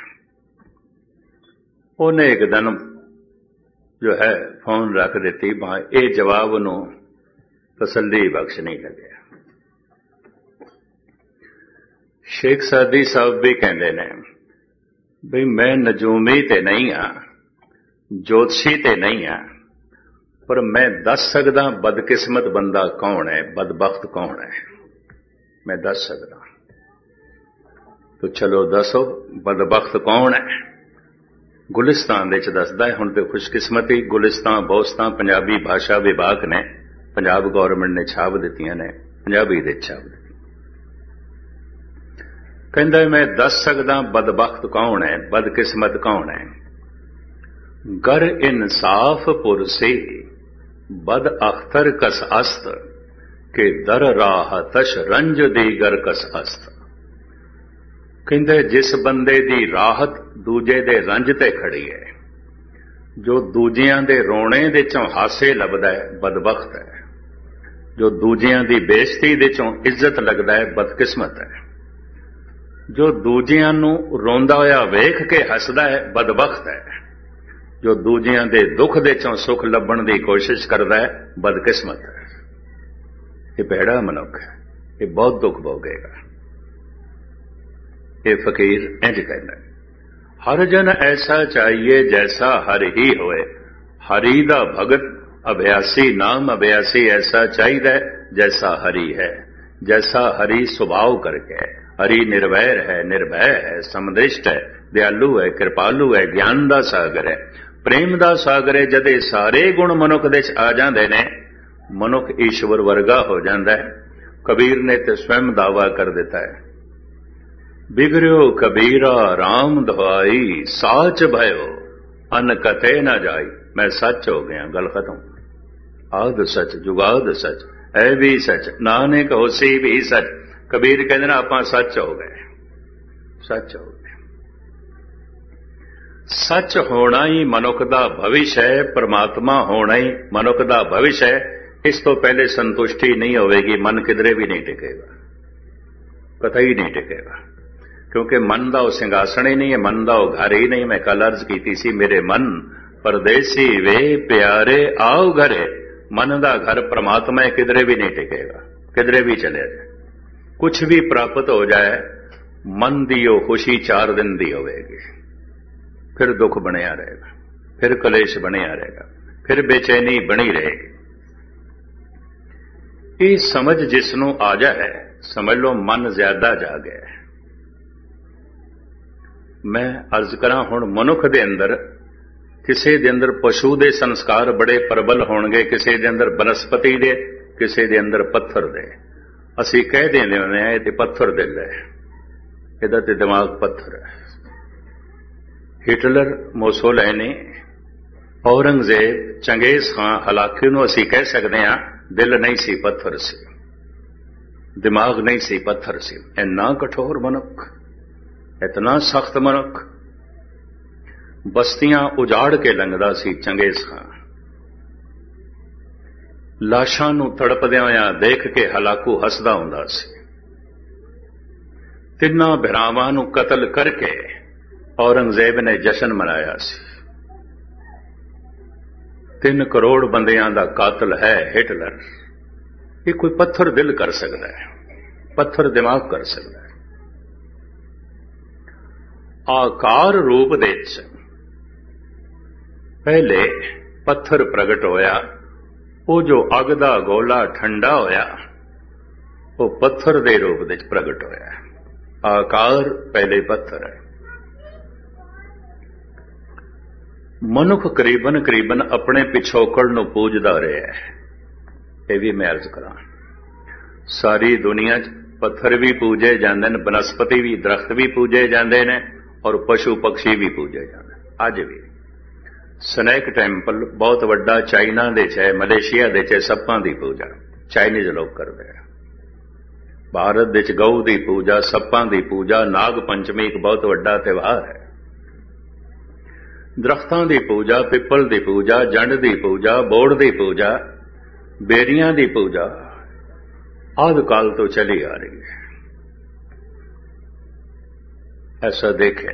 ਉਹਨੇ ਇੱਕ ਦਿਨ ਜੋ ਹੈ ਫੋਨ ਰੱਖ ਦਿੱਤੀ, ਇਹ ਜਵਾਬ ਨੂੰ ਤਸੱਲੀ ਬਖਸ਼ ਨਹੀਂ ਲੱਗਿਆ। ਸ਼ੇਖ ਸਾਦੀ ਸਾਹਿਬ ਵੀ ਕਹਿੰਦੇ ਨੇ ਬਈ ਮੈਂ ਨਜੂਮੀ ਤੇ ਨਹੀਂ ਹਾਂ, ਜੋਤਸ਼ੀ ਤੇ ਨਹੀਂ ਹਾਂ, ਪਰ ਮੈਂ ਦੱਸ ਸਕਦਾ ਬਦਕਿਸਮਤ ਬੰਦਾ ਕੌਣ ਹੈ, ਬਦਬਖਤ ਕੌਣ ਹੈ, ਮੈਂ ਦੱਸ ਸਕਦਾ। ਤੋ ਚਲੋ ਦੱਸੋ ਬਦਬਖਤ ਕੌਣ ਹੈ। ਗੁਲਿਸਤਾਨ ਦੇ ਚ ਦੱਸਦਾ ਹੈ। ਹੁਣ ਤੇ ਖੁਸ਼ਕਿਸਮਤੀ ਗੁਲਿਸਤਾਨ ਬੋਸਤਾਨ ਪੰਜਾਬੀ ਭਾਸ਼ਾ ਵਿਭਾਗ ਨੇ, ਪੰਜਾਬ ਗੌਰਮੈਂਟ ਨੇ ਛਾਪ ਦਿੱਤੀਆਂ ਨੇ, ਪੰਜਾਬੀ ਦੇ ਛਾਪ ਦਿੱਤੀ। ਕਹਿੰਦਾ ਮੈਂ ਦੱਸ ਸਕਦਾ ਬਦਬਖਤ ਕੌਣ ਹੈ, ਬਦਕਿਸਮਤ ਕੌਣ ਹੈ। ਗਰ ਇਨਸਾਫ ਪੁਰਸੇ ਬਦ ਅਖਤਰ ਕਸ ਅਸਤ ਕਿ ਦਰ ਰਾਹ ਤਸ਼ ਰੰਜ ਦੀਗਰ ਕਸ ਅਸਤ। ਕਹਿੰਦੇ ਜਿਸ ਬੰਦੇ ਦੀ ਰਾਹਤ ਦੂਜੇ ਦੇ ਰੰਜ ਤੇ ਖੜੀ ਹੈ, ਜੋ ਦੂਜਿਆਂ ਦੇ ਰੋਣੇ ਦੇ ਚੋਂ ਹਾਸੇ ਲੱਭਦਾ ਹੈ, ਬਦਬਖਤ ਹੈ। ਜੋ ਦੂਜਿਆਂ ਦੀ ਬੇਇੱਜ਼ਤੀ ਦੇ ਚੋਂ ਇੱਜ਼ਤ ਲੱਗਦਾ ਹੈ, ਬਦਕਿਸਮਤ ਹੈ। ਜੋ ਦੂਜਿਆਂ ਨੂੰ ਰੋਂਦਾ ਹੋਇਆ ਵੇਖ ਕੇ ਹੱਸਦਾ ਹੈ, ਬਦਬਖਤ ਹੈ। ਜੋ ਦੂਜਿਆਂ ਦੇ ਦੁੱਖ ਦੇ ਚੋਂ ਸੁੱਖ ਲੱਭਣ ਦੀ ਕੋਸ਼ਿਸ਼ ਕਰਦਾ ਹੈ, ਬਦਕਿਸਮਤ ਹੈ। ਇਹ ਭੈੜਾ ਮਨੁੱਖ ਹੈ, ਇਹ ਬਹੁਤ ਦੁੱਖ ਭੋਗੇਗਾ। ਇਹ ਫਕੀਰ ਇੰਝ ਕਹਿੰਦਾ, ਹਰ ਜਨ ਐਸਾ ਚਾਹੀਏ ਜੈਸਾ ਹਰ ਹੀ ਹੋਏ, ਹਰੀ ਦਾ ਭਗਤ ਅਭਿਆਸੀ ਨਾਮ ਅਭਿਆਸੀ ਐਸਾ ਚਾਹੀਦਾ ਜੈਸਾ ਹਰੀ ਹੈ। ਜੈਸਾ ਹਰੀ ਸੁਭਾਵ ਕਰਕੇ, ਹਰੀ ਨਿਰਵੈਰ ਹੈ, ਨਿਰਭੈ ਹੈ, ਸਮਦ੍ਰਿਸ਼ਟ ਹੈ, ਦਿਆਲੂ ਹੈ, ਕਿਰਪਾਲੂ ਹੈ, ਗਿਆਨ ਦਾ ਸਾਗਰ ਹੈ, ਪ੍ਰੇਮ ਦਾ ਸਾਗਰ ਹੈ। ਜਦ ਇਹ ਸਾਰੇ ਗੁਣ ਮਨੁੱਖ ਦੇ ਚ ਆ ਜਾਂਦੇ ਨੇ, ਮਨੁੱਖ ਈਸ਼ਵਰ ਵਰਗਾ ਹੋ ਜਾਂਦਾ ਹੈ। ਕਬੀਰ ਨੇ ਤੇ ਸਵੈਮ ਦਾਵਾ ਕਰ ਦਿੱਤਾ ਹੈ, ਬਿਗੜਿਓ ਕਬੀਰਾ ਰਾਮ ਦਵਾਈ, ਸਾਚ ਭਇਓ ਅਨ ਕਤੇ ਨਾ ਜਾਈ। ਮੈਂ ਸੱਚ ਹੋ ਗਿਆ, ਗੱਲ ਖਤਮ। ਆਦ ਸੱਚ ਜੁਗਾਦ ਸੱਚ, ਐ ਵੀ ਸੱਚ, ਨਾਨਕ ਹੋਸੀ ਵੀ ਸੱਚ। ਕਬੀਰ ਕਹਿੰਦੇ ਨਾ ਆਪਾਂ ਸੱਚ ਹੋ ਗਏ, ਸੱਚ ਹੋ ਗਏ। ਸੱਚ ਹੋਣਾ ਹੀ ਮਨੁੱਖ ਦਾ ਭਵਿਸ਼ ਹੈ, ਪਰਮਾਤਮਾ ਹੋਣਾ ਹੀ ਮਨੁੱਖ ਦਾ ਭਵਿਸ਼ ਹੈ। ਇਸ ਤੋਂ ਪਹਿਲੇ ਸੰਤੁਸ਼ਟੀ ਨਹੀਂ ਹੋਵੇਗੀ, ਮਨ ਕਿਧਰੇ ਵੀ ਨਹੀਂ ਟਿਕੇਗਾ, ਕਤਈ ਨਹੀਂ ਟਿਕੇਗਾ। ਕਿਉਂਕਿ ਮਨ ਦਾ ਉਹ ਸਿੰਘਾਸਣ ਹੀ ਨਹੀਂ ਹੈ, ਮਨ ਦਾ ਉਹ ਘਰ ਹੀ ਨਹੀਂ। ਮੈਂ ਕੱਲ ਅਰਜ਼ ਕੀਤੀ ਸੀ, ਮੇਰੇ ਮਨ ਪਰਦੇਸੀ ਵੇ ਪਿਆਰੇ ਆਓ ਘਰੇ। ਮਨ ਦਾ ਘਰ ਪ੍ਰਮਾਤਮਾ ਹੈ, ਕਿਧਰੇ ਵੀ ਨਹੀਂ ਟਿਕੇਗਾ, ਕਿਧਰੇ ਵੀ ਚਲੇ ਜਾਏ। ਕੁਝ ਵੀ ਪ੍ਰਾਪਤ ਹੋ ਜਾਏ, ਮਨ ਦੀ ਉਹ ਖੁਸ਼ੀ 4 ਦਿਨ ਦੀ ਹੋਵੇਗੀ, ਫਿਰ ਦੁੱਖ ਬਣਿਆ ਰਹੇਗਾ। ਫਿਰ ਕਲੇਸ਼ ਬਣਿਆ ਰਹੇਗਾ, ਫਿਰ ਬੇਚੈਨੀ ਬਣੀ ਰਹੇਗੀ। ਇਹ ਸਮਝ ਜਿਸ ਨੂੰ ਆ ਜਾਏ, ਸਮਝ ਲਓ ਮਨ ਜ਼ਿਆਦਾ ਜਾ ਗਿਆ। ਮੈਂ ਅਰਜ਼ ਕਰਾਂ, ਹੁਣ ਮਨੁੱਖ ਦੇ ਅੰਦਰ, ਕਿਸੇ ਦੇ ਅੰਦਰ ਪਸ਼ੂ ਦੇ ਸੰਸਕਾਰ ਬੜੇ ਪ੍ਰਬਲ ਹੋਣਗੇ, ਕਿਸੇ ਦੇ ਅੰਦਰ ਬਨਸਪਤੀ ਦੇ, ਕਿਸੇ ਦੇ ਅੰਦਰ ਪੱਥਰ ਦੇ। ਅਸੀਂ ਕਹਿ ਦਿੰਦੇ ਹੁੰਦੇ ਆ ਇਹ ਤੇ ਪੱਥਰ ਦਿਲ ਹੈ, ਇਹਦਾ ਤੇ ਦਿਮਾਗ ਪੱਥਰ ਹੈ। Hitler, Mussolini, Aurangzeb, Genghis Khan, ਹਾਲਾਂਕਿ ਨੂੰ ਅਸੀਂ ਕਹਿ ਸਕਦੇ ਹਾਂ ਦਿਲ ਨਹੀਂ ਸੀ, ਪੱਥਰ ਸੀ, ਦਿਮਾਗ ਨਹੀਂ ਸੀ, ਪੱਥਰ ਸੀ। ਇੰਨਾ ਕਠੋਰ ਮਨੁੱਖ, ਇਤਨਾ ਸਖਤ ਮਨੁੱਖ, ਬਸਤੀਆਂ ਉਜਾੜ ਕੇ ਲੰਘਦਾ ਸੀ ਚੰਗੇਜ਼ ਖਾਨ। ਲਾਸ਼ਾਂ ਨੂੰ ਤੜਪਦਿਆਂ ਹੋਇਆਂ ਦੇਖ ਕੇ ਹਲਾਕੂ ਹੱਸਦਾ ਹੁੰਦਾ ਸੀ। ਤਿੰਨਾਂ ਭਰਾਵਾਂ ਨੂੰ ਕਤਲ ਕਰਕੇ ਔਰੰਗਜ਼ੇਬ ਨੇ ਜਸ਼ਨ ਮਨਾਇਆ ਸੀ। 3 ਕਰੋੜ ਬੰਦਿਆਂ ਦਾ ਕਾਤਲ ਹੈ ਹਿਟਲਰ। ਇਹ ਕੋਈ ਪੱਥਰ ਦਿਲ ਕਰ ਸਕਦਾ ਹੈ, ਪੱਥਰ ਦਿਮਾਗ ਕਰ ਸਕਦਾ ਹੈ। ਆਕਾਰ ਰੂਪ ਦੇ ਵਿੱਚ ਪਹਿਲੇ ਪੱਥਰ ਪ੍ਰਗਟ ਹੋਇਆ। ਉਹ ਜੋ ਅੱਗ ਦਾ ਗੋਲਾ ਠੰਡਾ ਹੋਇਆ, ਉਹ ਪੱਥਰ ਦੇ ਰੂਪ ਵਿੱਚ ਪ੍ਰਗਟ ਹੋਇਆ। ਆਕਾਰ ਪਹਿਲੇ ਪੱਥਰ ਹੈ। ਮਨੁੱਖ ਕਰੀਬਨ ਆਪਣੇ ਪਿਛੋਕੜ ਨੂੰ ਪੂਜਦਾ ਰਿਹਾ ਹੈ। ਇਹ ਵੀ ਮੈਂ ਅਰਜ਼ ਕਰਾਂ, ਸਾਰੀ ਦੁਨੀਆ 'ਚ ਪੱਥਰ ਵੀ ਪੂਜੇ ਜਾਂਦੇ ਨੇ, ਬਨਸਪਤੀ ਵੀ, ਦਰਖਤ ਵੀ ਪੂਜੇ ਜਾਂਦੇ ਨੇ, ਔਰ ਪਸ਼ੂ ਪਕਸ਼ੀ ਵੀ ਪੂਜੇ ਜਾਂਦੇ ਨੇ। ਅੱਜ ਵੀ ਸਨੇਕ ਟੈਂਪਲ ਬਹੁਤ ਵੱਡਾ ਚਾਈਨਾ ਦੇ 'ਚ ਹੈ, ਮਲੇਸ਼ੀਆ ਦੇ 'ਚ ਸੱਪਾਂ ਦੀ ਪੂਜਾ ਚਾਈਨੀਜ਼ ਲੋਕ ਕਰਦੇ ਆ। ਭਾਰਤ ਵਿੱਚ ਗਊ ਦੀ ਪੂਜਾ, ਸੱਪਾਂ ਦੀ ਪੂਜਾ, ਨਾਗ ਪੰਚਮੀ ਇੱਕ ਬਹੁਤ ਵੱਡਾ ਤਿਉਹਾਰ ਹੈ। ਦਰਖਤਾਂ ਦੀ ਪੂਜਾ, ਪਿੱਪਲ ਦੀ ਪੂਜਾ, ਜੰਡ ਦੀ ਪੂਜਾ, ਬੋੜ ਦੀ ਪੂਜਾ, ਬੇਰੀਆਂ ਦੀ ਪੂਜਾ ਆਦਿ ਕਾਲ ਤੋਂ ਚਲੀ ਆ ਰਹੀ ਹੈ। ਐਸਾ ਦੇਖਿਆ,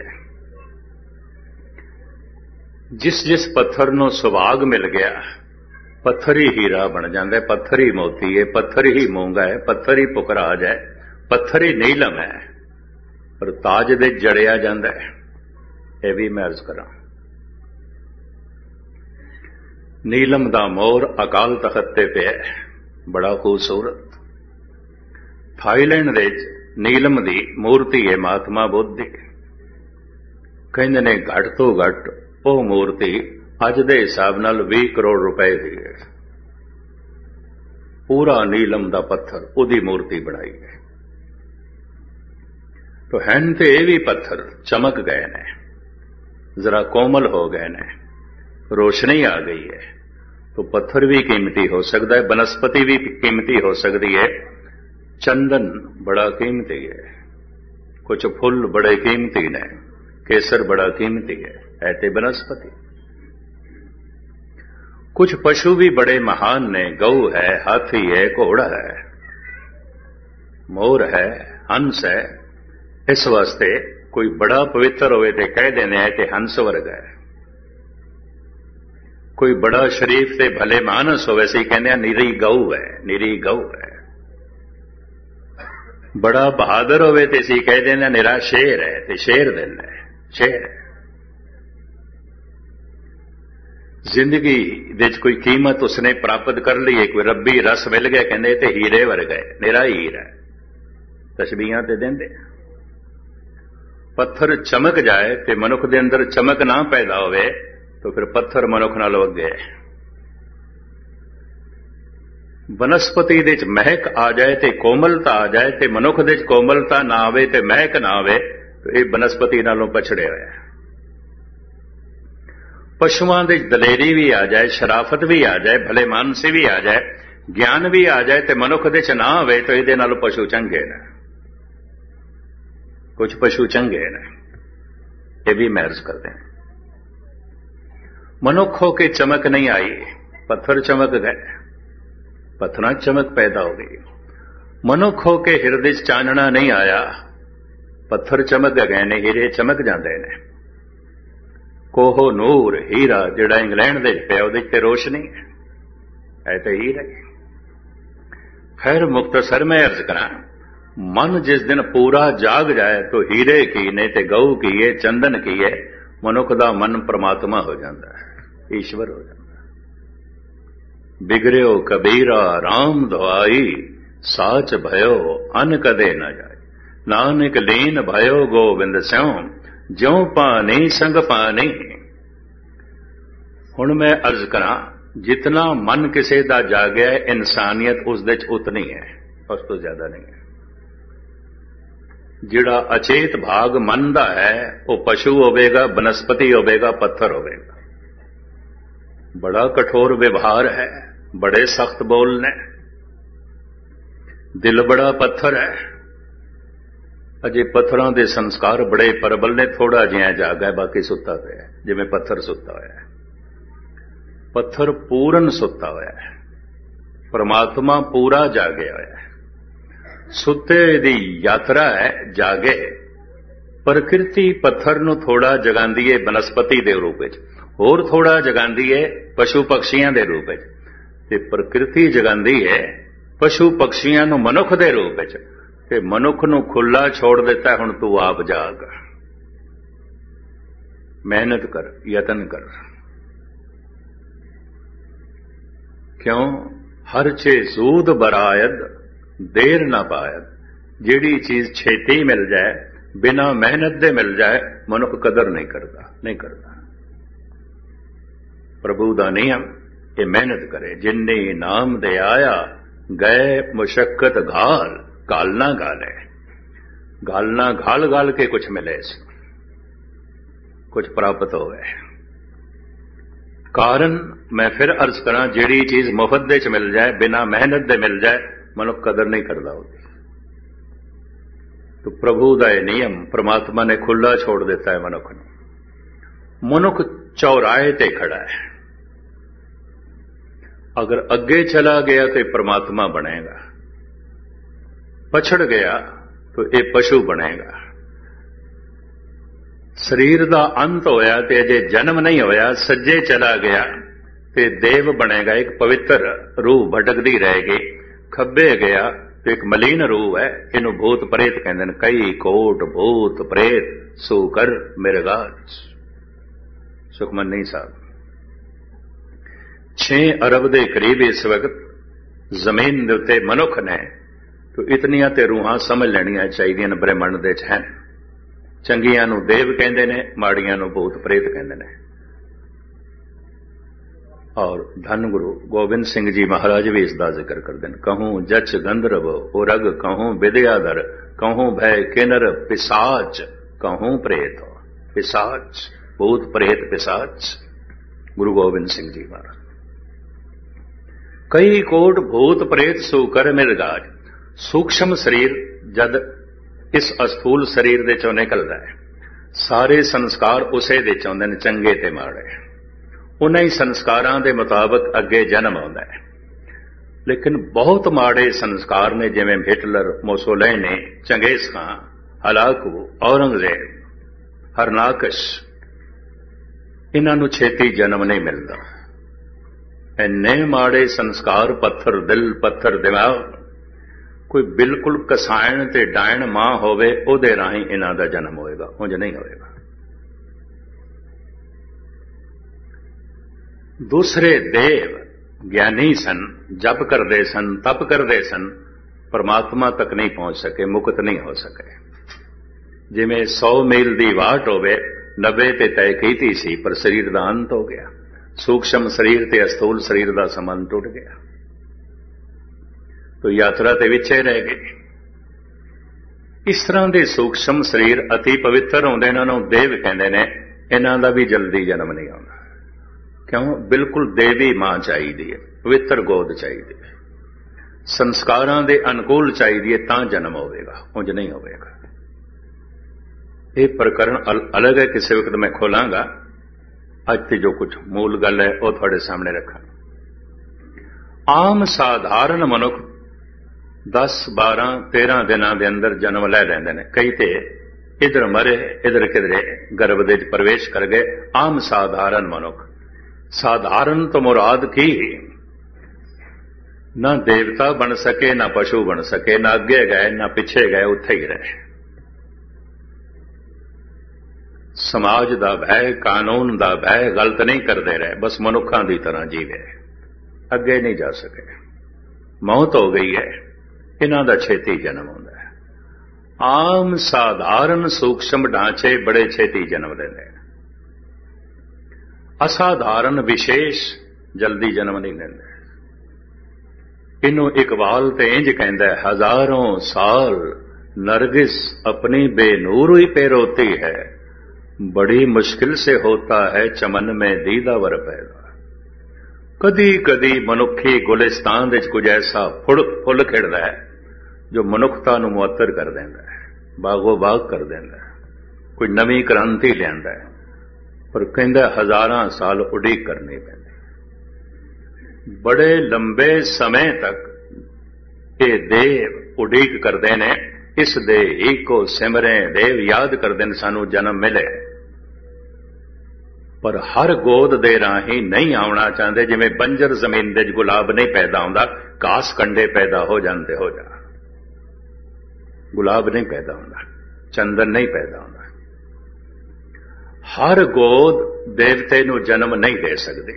ਜਿਸ ਪੱਥਰ ਨੂੰ ਸੁਭਾਗ ਮਿਲ ਗਿਆ, ਪੱਥਰ ਹੀ ਹੀਰਾ ਬਣ ਜਾਂਦਾ ਹੈ, ਪੱਥਰ ਹੀ ਮੋਤੀ ਹੈ, ਪੱਥਰ ਹੀ ਮੂੰਗਾ ਹੈ, ਪੱਥਰ ਹੀ ਪੁਖਰਾਜ ਹੈ, ਪੱਥਰ ਹੀ ਨੀਲਮ ਹੈ, ਪਰ ਤਾਜ ਦੇ ਜੜਿਆ ਜਾਂਦਾ ਹੈ। ਇਹ ਵੀ ਮੈਂ ਅਰਜ਼ ਕਰਾਂ, ਨੀਲਮ ਦਾ ਮੋਰ ਅਕਾਲ ਤਖਤ ਤੇ ਪਿਆ, ਬੜਾ ਖੂਬਸੂਰਤ। ਥਾਈਲੈਂਡ ਦੇ ਨੀਲਮ ਦੀ ਮੂਰਤੀ ਹੈ ਮਹਾਤਮਾ ਬੁੱਧ ਦੀ। ਕਹਿੰਦੇ ਨੇ ਘੱਟ ਤੋਂ ਘੱਟ ਉਹ ਮੂਰਤੀ ਅੱਜ ਦੇ ਹਿਸਾਬ ਨਾਲ 20 ਕਰੋੜ ਰੁਪਏ ਦੀ ਹੈ। ਪੂਰਾ ਨੀਲਮ ਦਾ ਪੱਥਰ, ਉਹਦੀ ਮੂਰਤੀ ਬਣਾਈ ਹੈ। तो हैं तो ये भी पत्थर चमक गए ने, जरा कोमल हो गए ने, रोशनी आ गई है। तो पत्थर भी कीमती हो सकता है, बनस्पति भी कीमती हो सकती है, चंदन बड़ा कीमती है, कुछ फुल बड़े कीमती ने, केसर बड़ा कीमती है, ऐसे बनस्पति। कुछ पशु भी बड़े महान ने, गऊ है, हाथी है, घोड़ा है, मोर है, हंस है। इस वास्ते कोई बड़ा पवित्र होवे ते कह देने है कि हंस वर्ग है, कोई बड़ा शरीफ ते भले मानस होवे सी कहने निरी गऊ है, निरी गऊ है। बड़ा बहादुर होवे ते सी कह देने निरा शेर है, ते शेर दिल है, शेर है। जिंदगी विच कोई कीमत उसने प्राप्त कर ली है, कोई रब्बी रस मिल गया, कहते ते हीरे वर्ग है, निरा हीर है। तशबीहां ते देंदे। पत्थर चमक जाए ते मनुख दे अंदर चमक ना पैदा होवे तो फिर पत्थर मनुख नाल वगे। वनस्पति दे च महक आ जाए ते कोमलता आ जाए ते मनुख दे च कोमलता ना आवे ते महक ना आवे तो ये वनस्पति नालों पछड़े होया। पशुआं दे दलेरी भी आ जाए, शराफत भी आ जाए, भले मानसी भी आ जाए, ज्ञान भी आ जाए ते मनुख दे च ना आवे तो इहदे नालों पशु चंगे ने। कुछ पशु चंगे ने, ये भी महर्ज करते हैं। मनुख हो के चमक नहीं आई, पत्थर चमक गए, पत्थर चमक पैदा हो गई। मनुख हो के हृदय चानना नहीं आया, पत्थर चमक गए ने, हीरे चमक जाते हैं। कोहो नूर हीरा जिहड़ा इंग्लैंड दे पिया उहदे ते रोशनी है तो हीरा। खैर मुख्तसर मैं अर्ज करा, मन जिस दिन पूरा जाग जाए तो हीरे की ने ते गऊ की है, चंदन की है, मनुख दा मन परमात्मा हो जाता है। ਈਸ਼ਵਰ ਹੋ ਜਾਂਦਾ। ਬਿਗੜਿਓ ਕਬੀਰਾ ਰਾਮ ਦਵਾਈ, ਸਾਚ ਭਇਓ ਅਨ ਕਦੇ ਨਾ ਜਾਏ। ਨਾਨਕ ਲੀਨ ਭਇਓ ਗੋਬਿੰਦ ਸਿਉ, ਜਿਉ ਪਾਣੀ ਸੰਗ ਪਾਣੀ। ਹੁਣ ਮੈਂ ਅਰਜ਼ ਕਰਾਂ, ਜਿਤਨਾ ਮਨ ਕਿਸੇ ਦਾ ਜਾਗਿਆ ਇਨਸਾਨੀਅਤ ਉਸ ਦੇ ਚ ਉਤਨੀ ਹੈ, ਉਸ ਤੋਂ ਜ਼ਿਆਦਾ ਨਹੀਂ ਹੈ। ਜਿਹੜਾ ਅਚੇਤ ਭਾਗ ਮਨ ਦਾ ਹੈ ਉਹ ਪਸ਼ੂ ਹੋਵੇਗਾ, ਬਨਸਪਤੀ ਹੋਵੇਗਾ, ਪੱਥਰ ਹੋਵੇਗਾ। ਬੜਾ ਕਠੋਰ ਵਿਵਹਾਰ ਹੈ, ਬੜੇ ਸਖਤ ਬੋਲ ਨੇ, ਦਿਲ ਬੜਾ ਪੱਥਰ ਹੈ। ਅਜੇ ਪੱਥਰਾਂ ਦੇ ਸੰਸਕਾਰ ਬੜੇ ਪ੍ਰਬਲ ਨੇ, ਥੋੜਾ ਜਿਹਾ ਜਾਗਾ, ਬਾਕੀ ਸੁੱਤਾ ਪਿਆ, ਜਿਵੇਂ ਪੱਥਰ ਸੁੱਤਾ ਹੋਇਆ ਹੈ। ਪੱਥਰ ਪੂਰਨ ਸੁੱਤਾ ਹੋਇਆ ਹੈ, ਪਰਮਾਤਮਾ ਪੂਰਾ ਜਾਗਿਆ ਹੋਇਆ ਹੈ। ਸੁੱਤੇ ਦੀ ਯਾਤਰਾ ਹੈ, ਜਾਗੇ। ਪ੍ਰਕਿਰਤੀ ਪੱਥਰ ਨੂੰ ਥੋੜਾ ਜਗਾਉਂਦੀ ਹੈ ਬਨਸਪਤੀ ਦੇ ਰੂਪ ਵਿੱਚ, ਹੋਰ ਥੋੜਾ ਜਗਾਉਂਦੀ ਹੈ ਪਸ਼ੂ ਪਕਸ਼ੀਆਂ ਦੇ ਰੂਪ ਵਿੱਚ, ਤੇ ਪ੍ਰਕਿਰਤੀ ਜਗਾਉਂਦੀ ਹੈ ਪਸ਼ੂ ਪਕਸ਼ੀਆਂ ਨੂੰ ਮਨੁੱਖ ਦੇ ਰੂਪ ਵਿੱਚ, ਤੇ ਮਨੁੱਖ ਨੂੰ ਖੁੱਲਾ ਛੋੜ ਦਿੱਤਾ, ਹੁਣ ਤੂੰ ਆਪ ਜਾਗ, ਮਿਹਨਤ ਕਰ, ਯਤਨ ਕਰ। ਕਿਉਂ? ਹਰ ਚੇ ਜ਼ੂਦ ਬਰਾਇਦ, ਦੇਰ ਨਾ ਪਾਇਦ। ਜਿਹੜੀ ਚੀਜ਼ ਛੇਤੀ ਮਿਲ ਜਾਏ, ਬਿਨਾਂ ਮਿਹਨਤ ਦੇ ਮਿਲ ਜਾਏ, ਮਨੁੱਖ ਕਦਰ ਨਹੀਂ ਕਰਦਾ। ਪ੍ਰਭੂ ਦਾ ਨਿਯਮ ਇਹ ਮਿਹਨਤ ਕਰੇ। ਜਿੰਨੇ ਨਾਮ ਦੇ ਆਇਆ, ਗਏ ਮੁਸ਼ੱਕਤ ਘਾਲ, ਘਾਲ ਨਾ ਘਾਲੇ। ਘਾਲ ਨਾ ਘਾਲ ਕੇ ਕੁਛ ਮਿਲੇ, ਕੁਛ ਪ੍ਰਾਪਤ ਹੋਵੇ। ਕਾਰਨ ਮੈਂ ਫਿਰ ਅਰਜ਼ ਕਰਾਂ, ਜਿਹੜੀ ਚੀਜ਼ ਮੁਫਤ ਦੇ ਚ ਮਿਲ ਜਾਏ, ਬਿਨਾਂ ਮਿਹਨਤ ਦੇ ਮਿਲ ਜਾਏ, ਮਨੁੱਖ ਕਦਰ ਨਹੀਂ ਕਰਦਾ ਉਹਦੀ। तो प्रभु का यह नियम परमात्मा ने खुला छोड़ देता है मनुख को। मनुख चौराहे ते खड़ा है, अगर अगे चला गया तो परमात्मा बनेगा, पछड़ गया तो ये पशु बनेगा। शरीर का अंत होया तो अजे जन्म नहीं होया, सज्जे चला गया तो देव बनेगा, एक पवित्र रूह भटकती रहेगी। खब्बे गया तो एक मलीन रूह है, इनू भूत प्रेत कहते हैं। कई कोट भूत प्रेत सूकर मिर्गाज। सुखमनी साहब 6 अरब के करीब इस वक्त जमीन के उत्ते मनुख ने, तो इतनियां ते रूहां समझ लेनियां चाहिए ब्रह्मंड दे च हैं। चंगियां नू देव कहते हैं, माड़ियां नू भूत प्रेत कहते हैं। और धन गुरु गोबिंद सिंह जी महाराज भी इसका जिक्र करते हैं। कहूं जच गंधर्व उरग, कहूं विद्याधर, कहूं भय किन्नर पिशाच, कहूं प्रेत। पिशाच भूत प्रेत पिशाच, गुरु गोबिंद सिंह जी महाराज। कई कोट भूत प्रेत सूकर मिर्गाज। सूक्ष्म शरीर जद इस अस्थूल शरीर दे चों निकलदा है, सारे संस्कार उसे दे चों आउंदे ने, चंगे ते माड़े। उन्हीं संस्कारां दे मुताबिक अगे जन्म आउंदा है। लेकिन बहुत माड़े संस्कार ने, जिवें Hitler, Mussolini, Genghis Khan, Hulagu, Aurangzeb, Harnakash, इन्हां नूं छेती जन्म नहीं मिलता। इन्ने माड़े संस्कार, पत्थर दिल पत्थर दिमाग। कोई बिल्कुल कसायण ते डायण मां होवे, उहदे राहीं इन्हां दा जन्म होएगा, उंज नहीं होएगा। दूसरे देव ज्ञानी सन, जप करते सन, तप करते सन, परमात्मा तक नहीं पहुंच सके, मुक्त नहीं हो सके। जिमें 100 मील की वाट होवे, 90 ते तय की सी, पर शरीर का अंत हो गया। सूक्ष्म शरीर ते अस्थूल शरीर का संबंध टूट गया, तो यात्रा ते विचे रह गई। इस तरह के सूक्ष्म शरीर अति पवित्र होंदे, इन्हां नूं देव कहंदे ने। इन्हां दा भी जल्दी जन्म नहीं आउंदा। क्यों? बिल्कुल देवी मां चाहिए, पवित्र गोद चाहिए, संस्कारां दे अनुकूल चाहिए, तां जन्म होवेगा, उंज नहीं होवेगा। ये प्रकरण अलग है, किसी वक्त मैं खोलांगा। अज ते जो कुछ मूल गल है वह तुहाडे सामने रखा। आम साधारण मनुख 10, 12, 13 दिनों के अंदर जन्म लै लैंदे ने। कई ते इधर मरे, इधर किधरे गर्भ दे प्रवेश कर गए। आम साधारण मनुख। साधारण तो मुराद की, ना देवता बन सके, ना पशु बन सके, ना अगे गए ना पिछे गए, उत्थे ही रहे। समाज दा भय, कानून दा भय, गलत नहीं करते रहे, बस मनुखों की तरह जीवे, अगे नहीं जा सके। मौत हो गई है, इन्हां दा छेती जन्म होंदा है। आम साधारण सूक्ष्म ढांचे बड़े छेती जन्म लेंदे, असाधारण विशेष जल्दी जन्म नहीं लेंदे। इनू इकबाल ते इंज कहंदा है, हजारों साल नरगिस अपनी बेनूर ही पे रोती है, बड़ी मुश्किल से होता है चमन में दीदावर पैदा। कदी कदी मनुखी गुलिस्तान विच कुछ ऐसा फुल खिड़दा है जो मनुखता नूं मुअत्तर कर देंदा है, बागो बाग कर देंदा है, कोई नवी क्रांति लियांदा है, पर कहंदा हजारां साल उड़ीक करनी पैंदी। बड़े लंबे समय तक ये देव उड़ीक करते ने, इस देह को सिमरें, देव याद करते हैं सानू जन्म मिले, पर हर गोद दे राही नहीं आना चाहते। जिवें बंजर जमीन दे गुलाब नहीं पैदा होंदा, घास कंडे पैदा हो जाते, हो जा गुलाब नहीं पैदा होंदा, चंदन नहीं पैदा होंदा। हर गोद देवते नू जन्म नहीं दे सकती।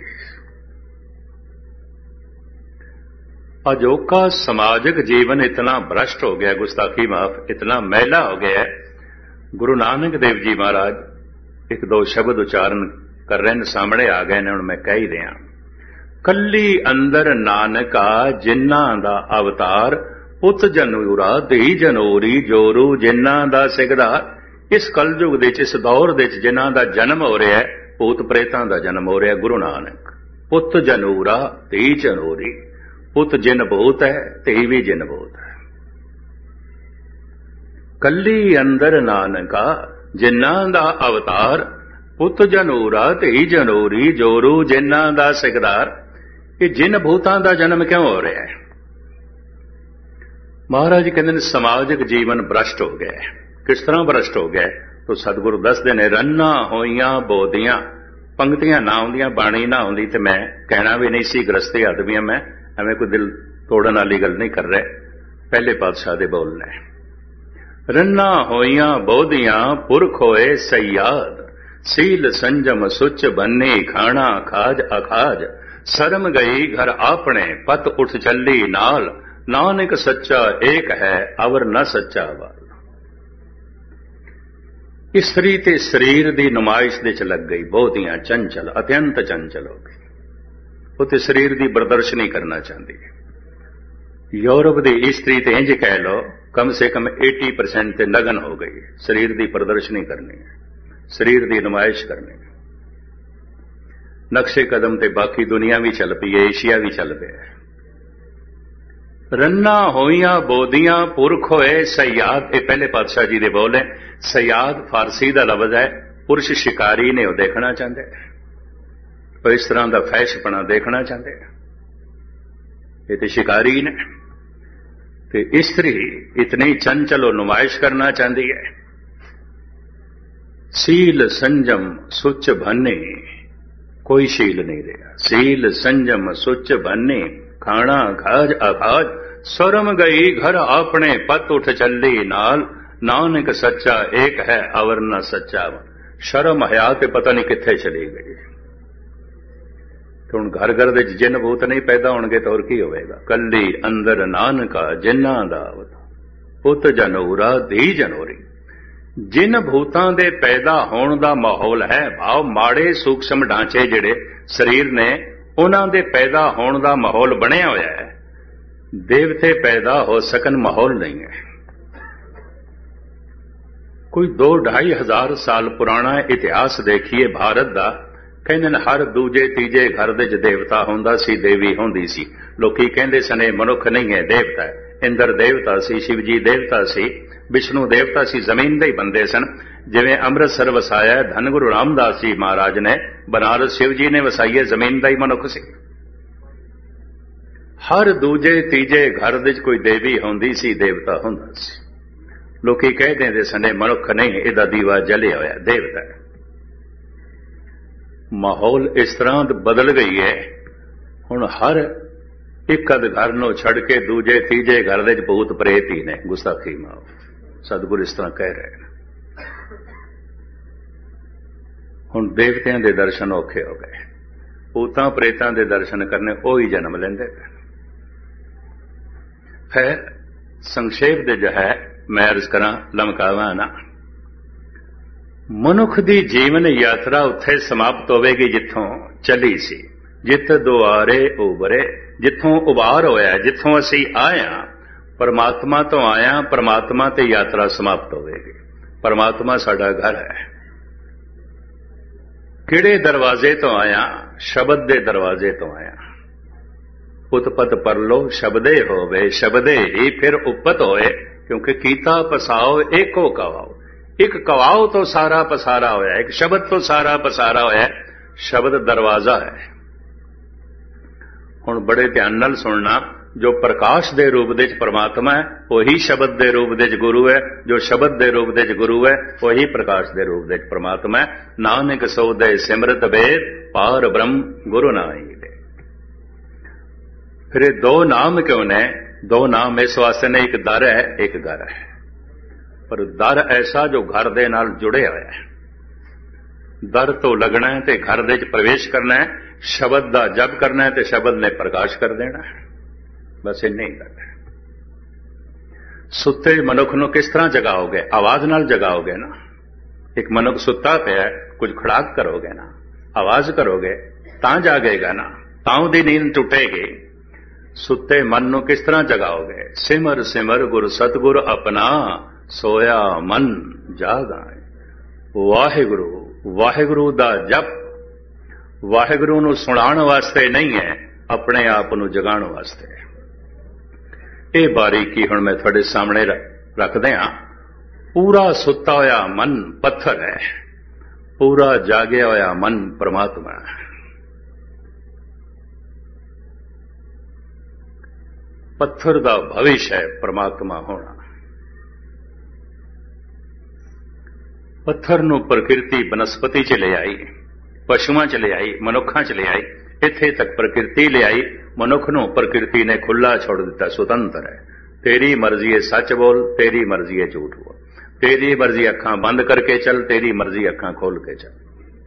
अजोका समाजिक जीवन इतना भ्रष्ट हो गया, गुस्ताखी माफ, इतना मैला हो गया है। गुरु नानक देव जी महाराज एक दो शब्द उच्चारण कर रहे हैं, सामने आ गए ने, मैं कह ही दिया। कल्ली अंदर नानका जिन्ना दा अवतार, पुत जनूरा धी जनोरी जोरू जिन्ना दा सिकदार। इस कलयुग दे, इस दौर दे जिन्ना दा जन्म हो रहा है, भूत प्रेतां दा जन्म हो रहा है। गुरु नानक पुत जनूरा धी जनोरी, पुत जिन भूत है, धी भी जिन भूत है। कल्ली अंदर नानका जिन्ना दा अवतार, पुत जनूरा धी जनोरी जोरू जिन्ना दा सिकदार। ये जिन भूतां दा जन्म क्यों हो रहा है? महाराज कहते हैं समाजिक जीवन भ्रष्ट हो गया है। किस तरह भ्रष्ट हो गया है? तो सतगुरु दसदे ने, रन्ना होइयां बोदियां, पंक्तियां ना आउंदियां, बाणी ना आउंदी ते मैं कहना भी नहीं सी, गृहस्थी आदमी मैं हमें कोई दिल तोड़न वाली गल नहीं कर रहे, पहले पातशाह दे बोलने। रन्ना होइयां बोदियां पुरख होए सयाद, सील संजम सुच बन्नी खाना खाज अखाज। शर्म गई घर आपने पत उठ चली नाल, नानक सच्चा एक है अवर न सच्चा वाल। स्त्री ते शरीर की नुमाइश दे च लग गई, बोधियां चंचल, अत्यंत चंचल हो गई। वो तो शरीर की प्रदर्शनी करना चाहती है। यूरोप की स्त्री तो इंज कह लो कम से कम 80% ते नगन हो गई, शरीर की प्रदर्शनी करनी है, शरीर की नुमाइश करनी है। नक्शे कदम ते बाकी दुनिया भी चल पई है, एशिया भी चल पिया है। रन्ना होइयां बोदियां पुरख होए सयाद, ये पहले पातशाह जी दे बोल है। सयाद फारसी का लफ्ज है, पुरुष शिकारी ने वो देखना चाहते हैं, तो इस तरह का फैशपना देखना चाहते हैं, ये तो शिकारी ने। तो स्त्री इतनी चंचल और नुमाइश करना चाहती है। सील संजम सुच भन्ने, कोई शील नहीं रहा। सील संजम सुच भन्ने, खाना खाज अखाज। शर्म गई घर आपने पत उठ चली नाल, नानक सच्चा एक है अवर न सच्चा। शर्म हया ते पता नहीं कित्थे चली गई। तो हुण घर घर दे जिन भूत नहीं पैदा होणगे तो और की होवेगा? कल्ली अंदर नानका जिन्ना दा अवतार, पुत जनूरा धी जनोरी। जिन भूतां दे पैदा होण दा माहौल है, भाव माड़े सूक्ष्म ढांचे जिहड़े शरीर ने, उन्हां दे पैदा होण दा माहौल बनिया होया है। देवते पैदा हो सकन माहौल नहीं है। कोई 2-2.5 हजार साल पुराना इतिहास देखिए भारत दा, कहंदे हर दूजे तीजे घर दे देवता हुंदा सी, देवी हुंदी सी। लोकी कहंदे सने मनुख नहीं है, देवता है। इंद्र देवता सी, शिवजी देवता सी, विष्णु देवता सी, जमीन दे ही बंदे सन। जिवें अमृतसर वसाया धन गुरु रामदास जी महाराज ने, बनारस शिव जी ने वसाई, जमीन दा ही मनुख सी। हर दूजे तीजे घर दे कोई देवी हुंदी सी, देवता हुंदा सी। लोकी कह देंदे सने मनुख नहीं, इहदा दीवा जलिया होया, देवता है। माहौल इस तरह बदल गई है, हुण हर एक अध घर नूं छड़ के दूजे तीजे घर दे भूत प्रेत ही ने। गुस्ताखी माफ, सतगुरु इस तरह कह रहे हैं। ਹੁਣ ਦੇਵਤਿਆਂ ਦੇ ਦਰਸ਼ਨ ਔਖੇ ਹੋ ਗਏ, ਭੂਤਾਂ ਪ੍ਰੇਤਾਂ ਦੇ ਦਰਸ਼ਨ ਕਰਨੇ ਉਹ ਹੀ ਜਨਮ ਲੈਂਦੇ ਪਏ। ਫਿਰ ਸੰਖੇਪ ਦੇ ਜੋ ਹੈ ਮੈਂ ਅਰਜ਼ ਕਰਾਂ, ਲਮਕਾਵਾਂ ਨਾ, ਮਨੁੱਖ ਦੀ ਜੀਵਨ ਯਾਤਰਾ ਉੱਥੇ ਸਮਾਪਤ ਹੋਵੇਗੀ ਜਿੱਥੋਂ ਚੱਲੀ ਸੀ। ਜਿੱਤ ਦੁਆਰੇ ਉਭਰੇ, ਜਿੱਥੋਂ ਉਭਾਰ ਹੋਇਆ, ਜਿੱਥੋਂ ਅਸੀਂ ਆਏ ਹਾਂ, ਪਰਮਾਤਮਾ ਤੋਂ ਆਇਆ, ਪਰਮਾਤਮਾ ਤੇ ਯਾਤਰਾ ਸਮਾਪਤ ਹੋਵੇਗੀ। ਪਰਮਾਤਮਾ ਸਾਡਾ ਘਰ ਹੈ। ਕਿਹੜੇ ਦਰਵਾਜ਼ੇ ਤੋਂ ਆਇਆ? ਸ਼ਬਦ ਦੇ ਦਰਵਾਜ਼ੇ ਤੋਂ ਆਇਆ। ਉਤਪਤ ਪਰਲੋ ਸ਼ਬਦੇ ਹੋਵੇ, ਸ਼ਬਦੇ ਹੀ ਫਿਰ ਉਪਤ ਹੋਏ, ਕਿਉਂਕਿ ਕੀਤਾ ਪਸਾਓ ਏਕੋ ਕਵਾਓ। ਇੱਕ ਕਵਾਓ ਤੋਂ ਸਾਰਾ ਪਸਾਰਾ ਹੋਇਆ, ਇੱਕ ਸ਼ਬਦ ਤੋਂ ਸਾਰਾ ਪਸਾਰਾ ਹੋਇਆ। ਸ਼ਬਦ ਦਰਵਾਜ਼ਾ ਹੈ। ਹੁਣ ਬੜੇ ਧਿਆਨ ਨਾਲ ਸੁਣਨਾ, ਜੋ ਪ੍ਰਕਾਸ਼ ਦੇ ਰੂਪ ਦੇ ਵਿੱਚ ਪਰਮਾਤਮਾ ਹੈ, ਉਹੀ ਸ਼ਬਦ ਦੇ ਰੂਪ ਦੇ ਵਿੱਚ ਗੁਰੂ ਹੈ। ਜੋ ਸ਼ਬਦ ਦੇ ਰੂਪ ਦੇ ਵਿੱਚ ਗੁਰੂ ਹੈ, ਉਹੀ ਪ੍ਰਕਾਸ਼ ਦੇ ਰੂਪ ਦੇ ਵਿੱਚ ਪਰਮਾਤਮਾ ਹੈ। ਨਾਨਕ ਸੋਦੇ ਸਿਮਰਤ ਬੇਦ, ਪਾਰ ਬ੍ਰਹਮ ਗੁਰੂ ਨਾਹੀ ਦੇ। ਫਿਰ ਇਹ ਦੋ ਨਾਮ ਕਿਉਂ ਨੇ? ਦੋ ਨਾਮ ਇਸ ਵਾਸਤੇ ਨੇ, ਇੱਕ ਦਰ ਹੈ, ਇੱਕ ਘਰ ਹੈ। ਪਰ ਦਰ ਐਸਾ ਜੋ ਘਰ ਦੇ ਨਾਲ ਜੁੜਿਆ ਹੋਇਆ ਹੈ। ਦਰ ਤੋਂ ਲੱਗਣਾ ਹੈ ਤੇ ਘਰ ਦੇ ਵਿੱਚ ਪ੍ਰਵੇਸ਼ ਕਰਨਾ ਹੈ। ਸ਼ਬਦ ਦਾ ਜਪ ਕਰਨਾ ਹੈ ਤੇ ਸ਼ਬਦ ਨੇ ਪ੍ਰਕਾਸ਼ ਕਰ ਦੇਣਾ ਹੈ। ਬਸ ਇੰਨਾ ਹੀ ਕਰਨਾ ਹੈ। ਸੁੱਤੇ ਮਨੁੱਖ ਨੂੰ ਕਿਸ ਤਰ੍ਹਾਂ ਜਗਾਓਗੇ? ਆਵਾਜ਼ ਨਾਲ ਜਗਾਓਗੇ ਨਾ। ਇੱਕ ਮਨੁੱਖ ਸੁੱਤਾ ਪਿਆ, ਕੁਝ ਖੜਾਕ ਕਰੋਗੇ ਨਾ, ਆਵਾਜ਼ ਕਰੋਗੇ ਤਾਂ ਜਾਗੇਗਾ ਨਾ, ਤਾਂ ਉਹਦੀ ਨੀਂਦ ਟੁੱਟੇਗੀ। ਸੁੱਤੇ ਮਨ ਨੂੰ ਕਿਸ ਤਰ੍ਹਾਂ ਜਗਾਓਗੇ? ਸਿਮਰ ਸਿਮਰ ਗੁਰ ਸਤਿਗੁਰ ਆਪਣਾ, ਸੋਇਆ ਮਨ ਜਾਗਾਏ। ਵਾਹਿਗੁਰੂ ਵਾਹਿਗੁਰੂ ਦਾ ਜਪ ਵਾਹਿਗੁਰੂ ਨੂੰ ਸੁਣਾਉਣ ਵਾਸਤੇ ਨਹੀਂ ਹੈ, ਆਪਣੇ ਆਪ ਨੂੰ ਜਗਾਉਣ ਵਾਸਤੇ। ਇਹ ਬਾਰੀਕੀ ਹੁਣ ਮੈਂ ਤੁਹਾਡੇ ਸਾਹਮਣੇ ਰੱਖਦੇ ਹਾਂ। ਪੂਰਾ ਸੁੱਤਾ ਹੋਇਆ ਮਨ ਪੱਥਰ ਹੈ, ਪੂਰਾ ਜਾਗਿਆ ਹੋਇਆ ਮਨ ਪਰਮਾਤਮਾ ਹੈ। ਪੱਥਰ ਦਾ ਭਵਿਸ਼ ਹੈ ਪਰਮਾਤਮਾ ਹੋਣਾ। ਪੱਥਰ ਨੂੰ ਪ੍ਰਕਿਰਤੀ ਬਨਸਪਤੀ ਚ ਲੈ ਆਈ, ਪਸ਼ੂਆਂ ਚ ਲੈ ਆਈ, ਮਨੁੱਖਾਂ ਚ ਲੈ ਆਈ। ਇੱਥੇ ਤੱਕ ਪ੍ਰਕਿਰਤੀ ਲੈ ਆਈ, ਮਨੁੱਖ ਨੂੰ ਪ੍ਰਕਿਰਤੀ ਨੇ ਖੁੱਲਾ ਛੋੜ ਦਿੱਤਾ, ਸੁਤੰਤਰ ਹੈ। ਤੇਰੀ ਮਰਜ਼ੀ ਹੈ ਸੱਚ ਬੋਲ, ਤੇਰੀ ਮਰਜ਼ੀ ਹੈ ਝੂਠ ਬੋਲ, ਤੇਰੀ ਮਰਜ਼ੀ ਅੱਖਾਂ ਬੰਦ ਕਰਕੇ ਚੱਲ, ਤੇਰੀ ਮਰਜ਼ੀ ਅੱਖਾਂ ਖੋਲ ਕੇ ਚੱਲ।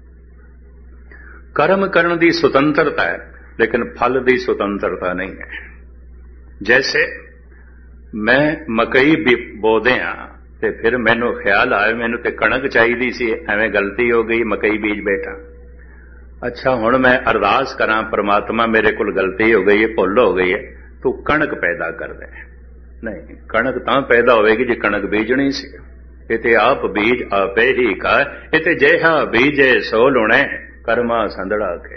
ਕਰਮ ਕਰਨ ਦੀ ਸੁਤੰਤਰਤਾ ਹੈ, ਲੇਕਿਨ ਫਲ ਦੀ ਸੁਤੰਤਰਤਾ ਨਹੀਂ ਹੈ। ਜੈਸੇ ਮੈਂ ਮਕਈ ਵੀ ਬੋਦੇ ਹਾਂ ਤੇ ਫਿਰ ਮੈਨੂੰ ਖਿਆਲ ਆਇਆ ਮੈਨੂੰ ਤੇ ਕਣਕ ਚਾਹੀਦੀ ਸੀ, ਐਵੇਂ ਗਲਤੀ ਹੋ ਗਈ, ਮਕਈ ਬੀਜ ਬੈਠਾ। ਅੱਛਾ ਹੁਣ ਮੈਂ ਅਰਦਾਸ ਕਰਾਂ, ਪ੍ਰਮਾਤਮਾ ਮੇਰੇ ਕੋਲ ਗਲਤੀ ਹੋ ਗਈ ਹੈ, ਭੁੱਲ ਹੋ ਗਈ ਹੈ, ਤੂੰ ਕਣਕ ਪੈਦਾ ਕਰ ਦੇ। ਨਹੀਂ, ਕਣਕ ਤਾਂ ਪੈਦਾ ਹੋਵੇਗੀ ਜੇ ਕਣਕ ਬੀਜਣੀ ਸੀ। ਇਹ ਤੇ ਆਪ ਬੀਜ ਆਪੇ ਹੀ ਖਾਏ, ਇਹ ਤੇ ਜਿਹਾ ਬੀਜੇ ਸੋ ਲੁਣੇ, ਕਰਮਾ ਸੰਦੜਾ ਕੇ।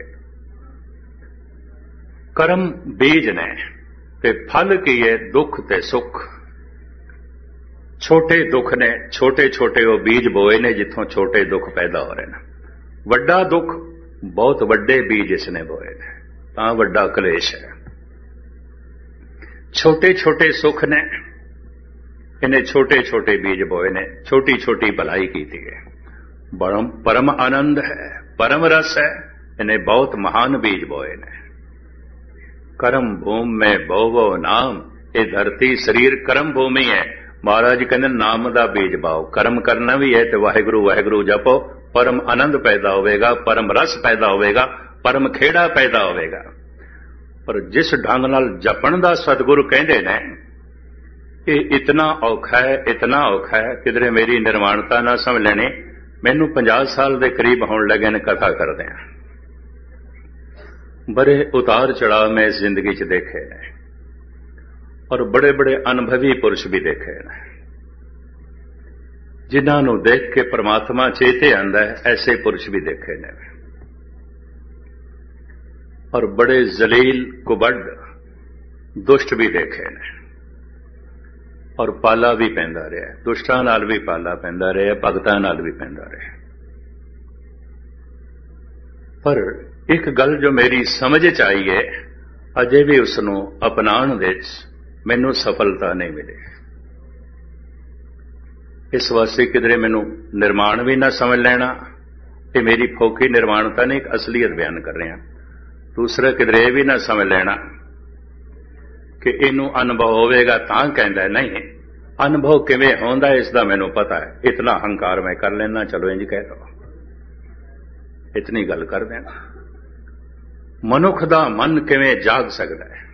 ਕਰਮ ਬੀਜ ਨੇ ਤੇ ਫਲ ਕੀ ਹੈ? ਦੁੱਖ ਤੇ ਸੁੱਖ। ਛੋਟੇ ਦੁੱਖ ਨੇ, ਛੋਟੇ ਛੋਟੇ ਉਹ ਬੀਜ ਬੋਏ ਨੇ ਜਿੱਥੋਂ ਛੋਟੇ ਦੁੱਖ ਪੈਦਾ ਹੋ ਰਹੇ ਨੇ। ਵੱਡਾ ਦੁੱਖ ਬਹੁਤ ਵੱਡੇ ਬੀਜ ਇਸ ਨੇ ਬੋਏ ਨੇ, ਤਾਂ ਵੱਡਾ ਕਲੇਸ਼ ਹੈ। ਛੋਟੇ ਛੋਟੇ ਸੁੱਖ ਨੇ, ਇਹਨੇ ਛੋਟੇ ਛੋਟੇ ਬੀਜ ਬੋਏ ਨੇ, ਛੋਟੀ ਛੋਟੀ ਭਲਾਈ ਕੀਤੀ ਹੈ। ਪਰਮ ਆਨੰਦ ਹੈ, ਪਰਮ ਰਸ ਹੈ, ਇਹਨੇ ਬਹੁਤ ਮਹਾਨ ਬੀਜ ਬੋਏ ਨੇ। ਕਰਮ ਭੂਮ ਮੈਂ ਬੋਵੋ ਨਾਮ, ਇਹ ਧਰਤੀ ਸਰੀਰ ਕਰਮ ਭੂਮੀ ਹੈ। ਮਹਾਰਾਜ ਕਹਿੰਦੇ ਨਾਮ ਦਾ ਬੀਜ ਬਾਓ, ਕਰਮ ਕਰਨਾ ਵੀ ਹੈ ਤੇ ਵਾਹਿਗੁਰੂ ਵਾਹਿਗੁਰੂ ਜਪੋ, ਪਰਮ ਆਨੰਦ ਪੈਦਾ ਹੋਵੇਗਾ, ਪਰਮ ਰਸ ਪੈਦਾ ਹੋਵੇਗਾ, ਪਰਮ ਖੇੜਾ ਪੈਦਾ ਹੋਵੇਗਾ। ਪਰ ਜਿਸ ਢੰਗ ਨਾਲ ਜਪਣ ਦਾ ਸਤਿਗੁਰੂ ਕਹਿੰਦੇ ਨੇ, ਇਹ ਇਤਨਾ ਔਖਾ ਹੈ, ਇਤਨਾ ਔਖਾ ਹੈ, ਕਿਧਰੇ ਮੇਰੀ ਨਿਰਵਾਣਤਾ ਨਾ ਸਮਝ ਲੈਣੀ। ਮੈਨੂੰ 50 ਸਾਲ ਦੇ ਕਰੀਬ ਹੋਣ ਲੱਗੇ ਨੇ ਕਥਾ ਕਰਦੇ ਆ। ਬੜੇ ਉਤਾਰ ਚੜਾਅ ਮੈਂ ਇਸ ਜ਼ਿੰਦਗੀ 'ਚ ਦੇਖੇ ਨੇ, ਔਰ ਬੜੇ ਬੜੇ ਅਨੁਭਵੀ ਪੁਰਸ਼ ਵੀ ਦੇਖੇ ਨੇ, ਜਿਨ੍ਹਾਂ ਨੂੰ ਦੇਖ ਕੇ ਪ੍ਰਮਾਤਮਾ ਚੇਤੇ ਆਉਂਦਾ ਹੈ। ਐਸੇ ਪੁਰਸ਼ ਵੀ ਦੇਖੇ ਨੇ, ਔਰ ਬੜੇ ਜ਼ਲੀਲ ਕੁਬੱਡ ਦੁਸ਼ਟ ਵੀ ਦੇਖੇ ਨੇ, ਔਰ ਪਾਲਾ ਵੀ ਪੈਂਦਾ ਰਿਹਾ। ਦੁਸ਼ਟਾਂ ਨਾਲ ਵੀ ਪਾਲਾ ਪੈਂਦਾ ਰਿਹਾ, ਭਗਤਾਂ ਨਾਲ ਵੀ ਪੈਂਦਾ ਰਿਹਾ। ਪਰ ਇੱਕ ਗੱਲ ਜੋ ਮੇਰੀ ਸਮਝ 'ਚ ਆਈ ਹੈ, ਅਜੇ ਵੀ ਉਸ ਨੂੰ ਅਪਣਾਉਣ ਵਿੱਚ ਮੈਨੂੰ ਸਫਲਤਾ ਨਹੀਂ ਮਿਲੀ। ਇਸ ਵਾਸਤੇ ਕਿਧਰੇ ਮੈਨੂੰ ਨਿਰਮਾਣ ਵੀ ਨਾ ਸਮਝ ਲੈਣਾ, ਇਹ ਮੇਰੀ ਫੋਕੀ ਨਿਰਮਾਣਤਾ ਨਹੀਂ, ਇੱਕ ਅਸਲੀਅਤ ਬਿਆਨ ਕਰ ਰਿਹਾ। ਦੂਸਰਾ ਕਿਧਰੇ ਇਹ ਵੀ ਨਾ ਸਮਝ ਲੈਣਾ ਕਿ ਇਹਨੂੰ ਅਨੁਭਵ ਹੋਵੇਗਾ ਤਾਂ ਕਹਿੰਦਾ, ਨਹੀਂ। ਅਨੁਭਵ ਕਿਵੇਂ ਹੁੰਦਾ ਇਸ ਦਾ ਮੈਨੂੰ ਪਤਾ ਹੈ, ਇਤਨਾ ਹੰਕਾਰ ਮੈਂ ਕਰ ਲੈਣਾ, ਚਲੋ ਇੰਜ ਕਹਿ ਦੋ। इतनी गल कर देना। मनुख दा मन किवें जाग सकदा है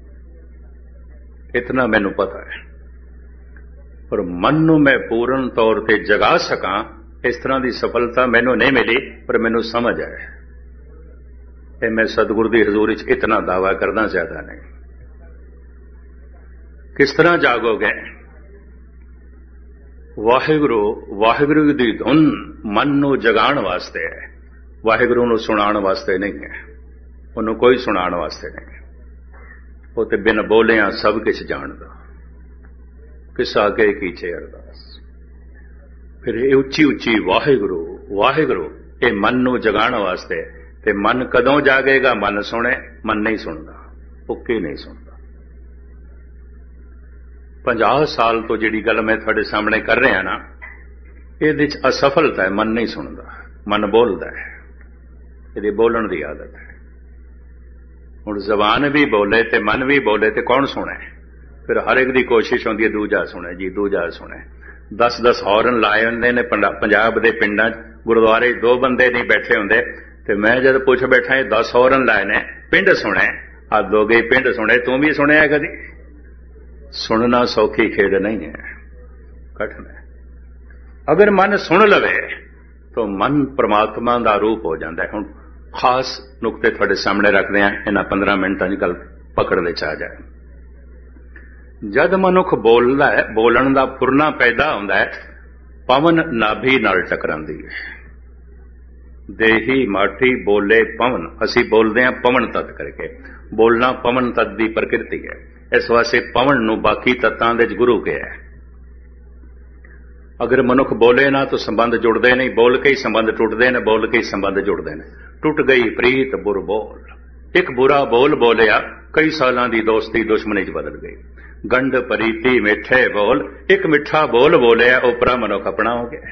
इतना मैनू पता है, पर मन नूं मैं पूर्ण तौर ते जगा सकां इस तरह की सफलता मैनू नहीं मिली, पर मैनू समझ है कि मैं सतगुरु दी हजूरी च इतना दावा करना ज्यादा नहीं। किस तरह जागोगे? वाहिगुरु वाहिगुरु दी धुन मन नूं जगाण वास्ते है, वाहिगुरु नूं सुणाण वास्ते नहीं है। उन्होंने कोई सुणाण वास्ते नहीं, वो तो बिन बोलिया सब कुछ जानदा। किस आगे कीचे अरदास, फिर उच्ची उच्ची वाहिगुरु वाहिगुरु ये मन नूं जगाण वास्ते। ते मन कदों जागेगा? मन सुने, मन नहीं सुनता, पुक्की नहीं सुनता। 50 साल तो जिहड़ी गल मैं तुहाडे सामने कर रहा ना, इहदे च असफलता है। मन नहीं सुनता, मन बोलदा है, इहदी बोलण दी आदत है। हुण जबान भी बोले ते मन भी बोले ते कौन सुने? फिर हर एक दी कोशिश होंदी है दूजा सुने जी, दूजा सुने। 10-10 हॉर्न लाए होंदे ने पंजाब दे पिंडां च, गुरुद्वारे 2 बंदे नहीं बैठे होंदे, ते मैं जद पुछ बैठा 10 हॉर्न लाए ने, पिंड सुने, हद हो गई पिंड सुने। तू भी सुनिया कदी? सुनना सौखी खेड नहीं है, कठिन है। अगर मन सुन लवे तो मन परमात्मा का रूप हो जाता है। हुण खास नुकते थोड़े सामने रखते हैं, इन्हां 15 मिनटां च गल पकड़ दे चा जाए। जद मनुख बोलदा है, बोलण दा फुरना पैदा होंदा है, पवन नाभि नाल टकरांदी है। देही माठी बोले पवन, असी बोलते हैं पवन तत्त करके। बोलना पवन तत्त की प्रकृति है, इस वास्ते पवन नूं बाकी तत्तां दे गुरु कहा है। अगर मनुख बोले ना तो संबंध जुड़ते नहीं, बोल के ही संबंध टुटते हैं, बोल के ही संबंध जुड़ते हैं। टुट गई प्रीत बुर बोल, एक बुरा बोल बोलिया कई सालों की दोस्ती दुश्मनी च बदल गई। गंढ परीती मिठे बोल, एक मिठा बोल बोलिया उपरा मनुख अपना हो गया।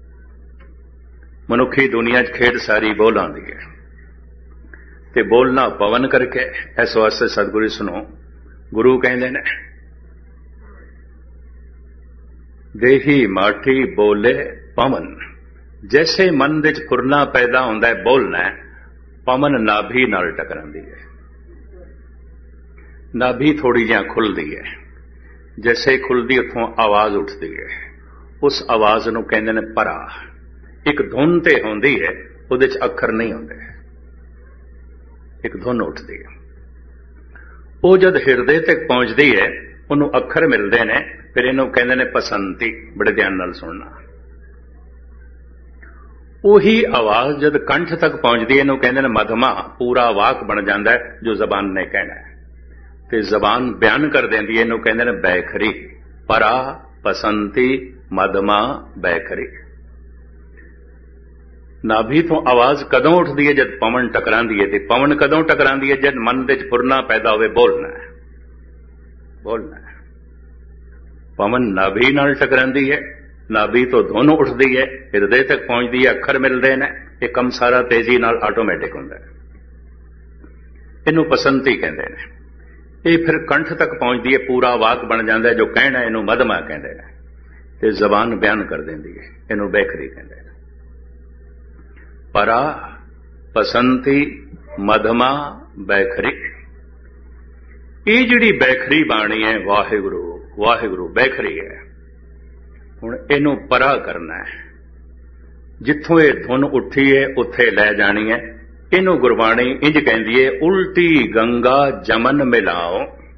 मनुखी दुनिया च खेड सारी बोलां दी है, ते बोलना पवन करके। इस वास्ते सतगुरु सुनो, गुरु कहते ने देही माठी बोले पवन। जैसे मन विच फुरना पैदा होंदा है, बोलना है, पवन नाभि नाल टकरांदी है। नाभि थोड़ी जिहा खुलदी है, जैसे खुलदी उथों आवाज उठती है। उस आवाज नूं कहंदे ने परा। एक धुन ते होंदी है, उहदे च अखर नहीं होंदे, एक धुन उठदी है। वो जद हिरदे तक पहुंचदी है, उन्होंने अखर मिलते हैं, फिर इन्हों कहते हैं पसंती। बड़े ध्यान नाल सुनना। उही आवाज जद कंठ तक पहुंचती है, इन्हों कहते हैं मधमा। पूरा वाक बन जाता है जो जबान ने कहना है, ते जबान बयान कर देंदी है। इन्हों कहते हैं बैखरी। परा पसंती मधमा बैखरी। नाभि तो आवाज कदों उठती है? जब पवन टकरांदी है। ते पवन कदों टकरांदी है? जब मन दे फुरना पैदा होवे, बोलना है, बोलना है। पवन नाभि नाल टकरांदी है, नाभि तो धुन उठती है, हिरदे तक पहुंचती है, अखर मिलते हैं। ये कम सारा तेजी नाल आटोमैटिक होंदा है। इनू पसंती कहते हैं। ये फिर कंठ तक पहुंचती है, पूरा वाक बन जाता है। जो कहना इनू मधमा कहते हैं, ते जबान बयान कर देंदी है। इनू बैखरी कहते हैं। परा पसंती मधमा बैखरी। ये जिहड़ी बैखरी बाणी है, वाहिगुरु वाहिगुरु बैखरी है। हुण इनू परा करना है। जिथों ये धुन उठी है उत्थे लै जानी है। इनू गुरबाणी इंज कहंदी है, उल्टी गंगा जमन मिलाओ।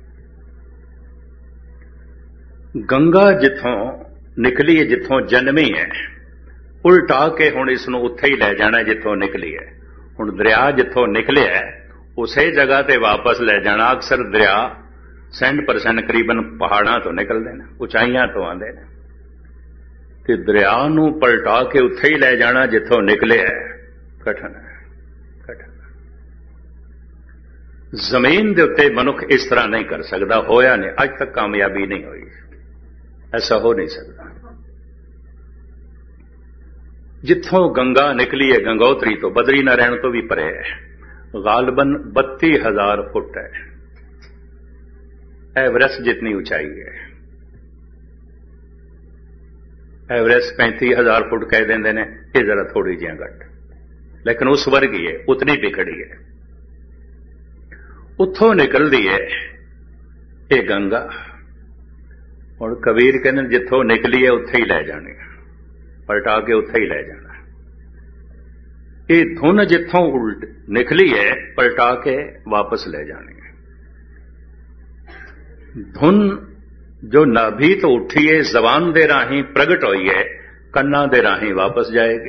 गंगा जिथों निकली है, जिथों जन्मी है, उल्टा के हुण इसनूं उत्थे ही लै जाना जिथों निकली है। हुण दरिया जिथों निकलिया है उसे जगह ते वापस लै जाना। अक्सर दरिया 60% करीबन पहाड़ां तो निकलते हैं, उचाइयां तो आते हैं। ते दरिया नूं पलटा के उत्थे ही लै जाना जिथों निकले है, कठिन है, कठिन। जमीन दे उत्ते मनुख इस तरह नहीं कर सकता, होया नहीं, अज तक कामयाबी नहीं हुई। ऐसा हो नहीं सकता। जिथों गंगा निकली है, गंगोत्री तो, बदरी नारायण तो भी परे है, गालबन 32,000 फुट है। एवरेस्ट जितनी ऊंचाई है। एवरेस्ट 35,000 फुट कह देंगे ने, ये जरा थोड़ी जी घट, लेकिन उस वर्गी है, उतनी बिखड़ी है। उत्थों निकलती है ये गंगा। हुण कबीर कहते जिथों निकली है उत्थे ही लै जानी, पलटा के उत्थे ही लै जाना। ये धुन जिथों उल्ट निकली है पलटा के वापस ले जानी है। धुन जो नाभि तो उठी है, जबान दे राही प्रगट हुई है, कन्ना दे राही वापस जाएगी।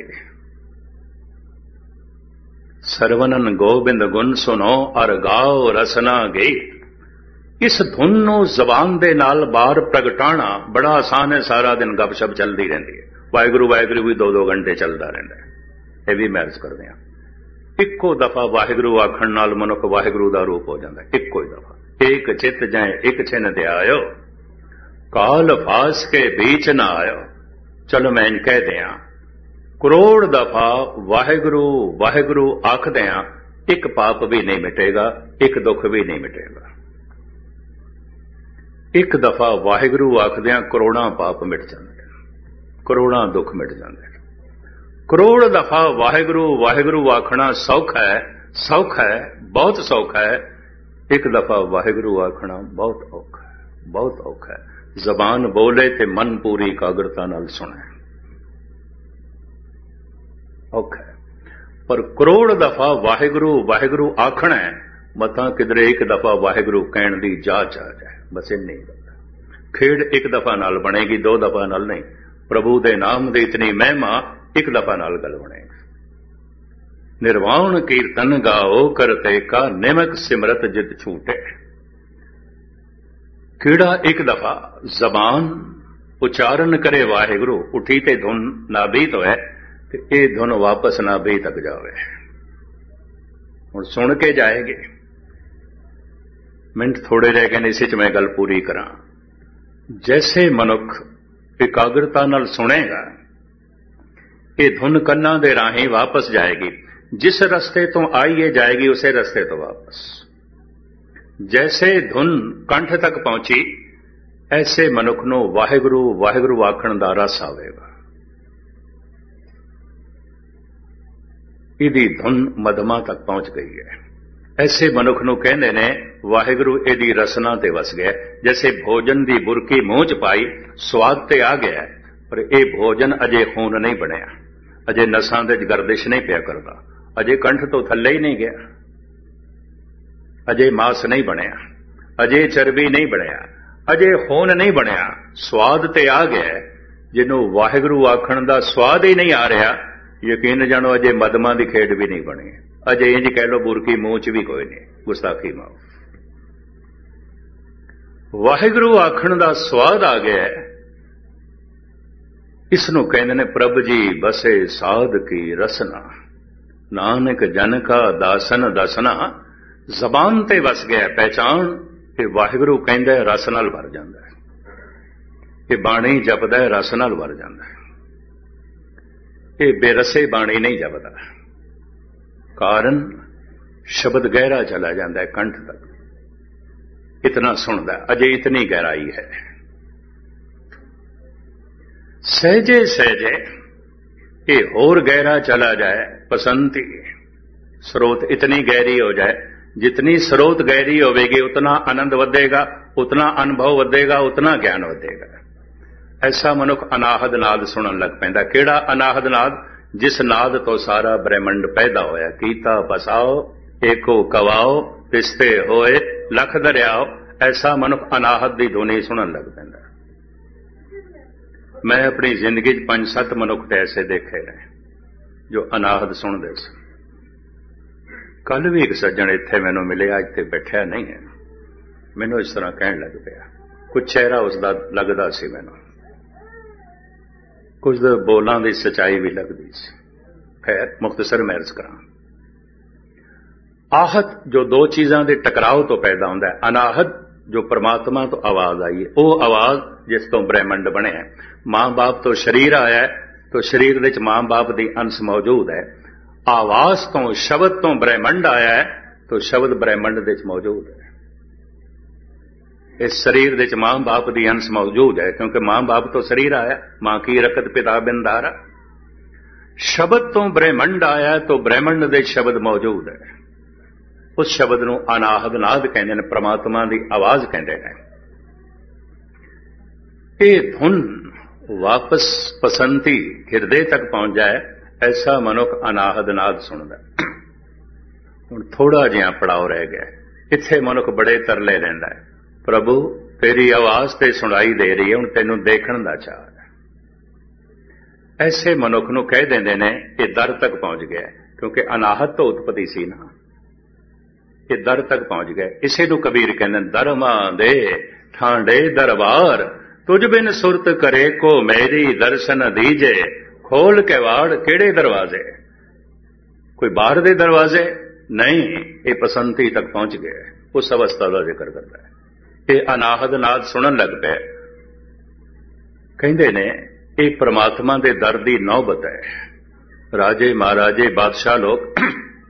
सरवनन गोबिंद गुण सुनो अर गाओ रसना गीत। इस धुन नूं जबान दे नाल बाहर प्रगटाना बड़ा आसान है। सारा दिन गपशप चलती रहती है, वाहिगुरू वाहिगुरू भी 2-2 घंटे चलता रहता है। यह भी मैं अर्ज करते हैं, इक्को दफा वाहिगुरू आखण नाल मनुख वाहिगुरू का रूप हो जाता है। इक्को ही दफा एक चित जाए एक छिन दे आयो, काल फास के बीच ना आयो। चलो मैं इन कह दिया, करोड़ दफा वाहिगुरू वाहिगुरू आख दिया, एक पाप भी नहीं मिटेगा, एक दुख भी नहीं मिटेगा। एक दफा वाहिगुरू आखदियां करोड़ां पाप मिट जाते, करोड़ां दुख मिट जाते। करोड़ दफा वाहिगुरू वाहिगुरू आखना सौखा है, सौखा है, बहुत सौखा है। एक दफा वाहिगुरू आखना बहुत औखा है, बहुत औखा है। जबान बोले ते मन पूरी एकाग्रता नाल सुने, औखा है। पर करोड़ दफा वाहिगुरू वाहिगुरू आखना है, मतां किधरे एक दफा वाहिगुरू कहण दी जाच आ जाए, बस इन्नी गल। खेड एक दफा नाल बनेगी, 2 दफा नाल नहीं। प्रभु दे नाम दी इतनी महिमा एक दफा नाल गल बनेगी। निर्वाण कीर्तन गाओ करते का निमक सिमरत जित छूटे। कीड़ा एक दफा जबान उच्चारण करे वाहिगुरू, उठी ते धुन नाभि तो है, ते ये धुन वापस नाभि तक जावे। हुण सुन के जाएगी। मिनट थोड़े रह गए, इस मैं गल पूरी करा। जैसे मनुख एकाग्रता नाल सुनेगा, ये धुन कन्ना दे राही वापस जाएगी। जिस रस्ते तो आई है जाएगी उसे रस्ते तो वापस। जैसे धुन कंठ तक पहुंची, ऐसे मनुख नूं वाहिगुरू वाहिगुरू आखण दा रस आवेगा। इहदी धुन मधमा तक पहुंच गई है। ऐसे मनुख नूं कहंदे ने वाहिगुरू इहदी रसना ते वस गया। जैसे भोजन दी बुरकी मूंह च पाई, स्वाद ते आ गया, पर यह भोजन अजे खून नहीं बनया, अजे नसां दे गर्दिश नहीं पिया करदा, अजे कंठ तो थल्ले ही नहीं गया, अजे मांस नहीं बनया, अजे चर्बी नहीं बनया, अजे खून नहीं बनया। स्वाद ते आ गया। जिन्हों वाहिगुरू आखण दा स्वाद ही नहीं आ रहा, यकीन जानो अजे मदमा दी खेड भी नहीं बनी, अजे इंज कह लो बुरकी मूंह च भी कोई नहीं, गुस्ताखी माफ। वाहिगुरू आखण दा स्वाद आ गया। इसनों कहंदे ने प्रभ जी बसे साध की रसना, नानक जन का दासन दसना। जबान ते वस गया पहचान कि वाहिगुरू कहंदा रस नाल भर जांदा है, कि बाणी जपदा रस नाल भर जांदा है। ये बेरसे बाणी नहीं जपदा, कारण शब्द गहरा चला जाता है कंठ तक, इतना सुनदा, अजे इतनी गहराई है। सहजे सहजे ये होर गहरा चला जाए, पसंती स्रोत इतनी गहरी हो जाए, जितनी स्रोत गहरी होगी उतना आनंद वधेगा, उतना अनुभव वधेगा, उतना ज्ञान वधेगा। ऐसा मनुख अनाहद नाद सुनन लग पैंदा। केड़ा अनाहद नाद? जिस नाद तो सारा ब्रह्मंड पैदा होया। कीता बसाओ एको कवाओ, पिसते होए लख दरियाओ। ऐसा मनुख अनाहद दी धुनी सुनन लग पैंदा। मैं अपनी जिंदगी 5-7 मनुख ऐसे देखे ने जो अनाहद सुनते सन। कल भी एक सज्जन इत्थे मैनू मिले, अज ते बैठा नहीं है, मैनू इस तरह कहन लग पिया। कुछ चेहरा उसका लगता सी मैनू, कुछ बोलों की सच्चाई भी लगती सी। खैर मुख्तसर मैं अर्ज करा, आहत जो 2 चीज़ों के टकराव तो पैदा होता है। अनाहत जो परमात्मा तो आवाज आई है, वो आवाज जिस तो ब्रह्मंड बने है। मां बाप तो शरीर आया है, तो शरीर विच मां बाप की अंश मौजूद है। आवाज तो शब्द तो ब्रह्मंड आया है, तो शब्द ब्रह्मंड विच मौजूद है। इस शरीर विच मां बाप की अंश मौजूद है, क्योंकि मां बाप तो शरीर आया। मां की रकत पिता बिन धारा। ਸ਼ਬਦ ਤੋਂ ਬ੍ਰਹਿਮੰਡ ਆਇਆ ਤਾਂ ਬ੍ਰਹਿਮੰਡ ਦੇ ਸ਼ਬਦ ਮੌਜੂਦ ਹੈ। ਉਸ ਸ਼ਬਦ ਨੂੰ ਅਨਾਹਦ ਨਾਦ ਕਹਿੰਦੇ ਨੇ, ਪ੍ਰਮਾਤਮਾ ਦੀ ਆਵਾਜ਼ ਕਹਿੰਦੇ ਨੇ। ਇਹ ਧੁਨ ਵਾਪਸ ਪਸੰਤੀ ਹਿਰਦੇ ਤੱਕ ਪਹੁੰਚ ਜਾਏ, ਐਸਾ ਮਨੁੱਖ ਅਨਾਹਦ ਨਾਦ ਸੁਣਦਾ। ਹੁਣ ਥੋੜਾ ਜਿਹਾ ਪੜਾਅ ਰਹਿ ਗਿਆ, ਇੱਥੇ ਮਨੁੱਖ ਬੜੇ ਤਰਲੇ ਲੈਂਦਾ ਹੈ, ਪ੍ਰਭੂ ਤੇਰੀ ਆਵਾਜ਼ ਤੇ ਸੁਣਾਈ ਦੇ ਰਹੀ ਹੈ, ਹੁਣ ਤੈਨੂੰ ਦੇਖਣ ਦਾ ਚਾਅ ਹੈ। ਐਸੇ ਮਨੁੱਖ ਨੂੰ ਕਹਿ ਦਿੰਦੇ ਨੇ ਇਹ ਦਰ ਤੱਕ ਪਹੁੰਚ ਗਿਆ, ਕਿਉਂਕਿ ਅਨਾਹਤ ਤੋਂ ਉਤਪਤੀ ਸੀ ਨਾ, ਇਹ ਦਰ ਤੱਕ ਪਹੁੰਚ ਗਏ। ਇਸੇ ਨੂੰ ਕਬੀਰ ਕਹਿੰਦੇ ਨੇ, ਦਰਮਾਂ ਦੇ ਠਾਂਡੇ ਦਰਬਾਰ, ਤੁਝ ਬਿਨ ਸੁਰਤ ਕਰੇ ਕੋ ਮੇਰੀ, ਦਰਸ਼ਨ ਦੀਜੇ ਖੋਲ ਕੇ ਵਾੜ ਕਿਹੜੇ ਦਰਵਾਜ਼ੇ। ਕੋਈ ਬਾਹਰ ਦੇ ਦਰਵਾਜ਼ੇ ਨਹੀਂ, ਇਹ ਪਸੰਤੀ ਤੱਕ ਪਹੁੰਚ ਗਏ। ਉਸ ਅਵਸਥਾ ਦਾ ਜ਼ਿਕਰ ਕਰਦਾ ਹੈ। ਇਹ ਅਨਾਹਦ ਨਾਦ ਸੁਣਨ ਲੱਗ ਪਏ। ਕਹਿੰਦੇ ਨੇ ਇਹ ਪ੍ਰਮਾਤਮਾ ਦੇ ਦਰ ਦੀ ਨੌਬਤ ਹੈ। ਰਾਜੇ ਮਹਾਰਾਜੇ ਬਾਦਸ਼ਾਹ ਲੋਕ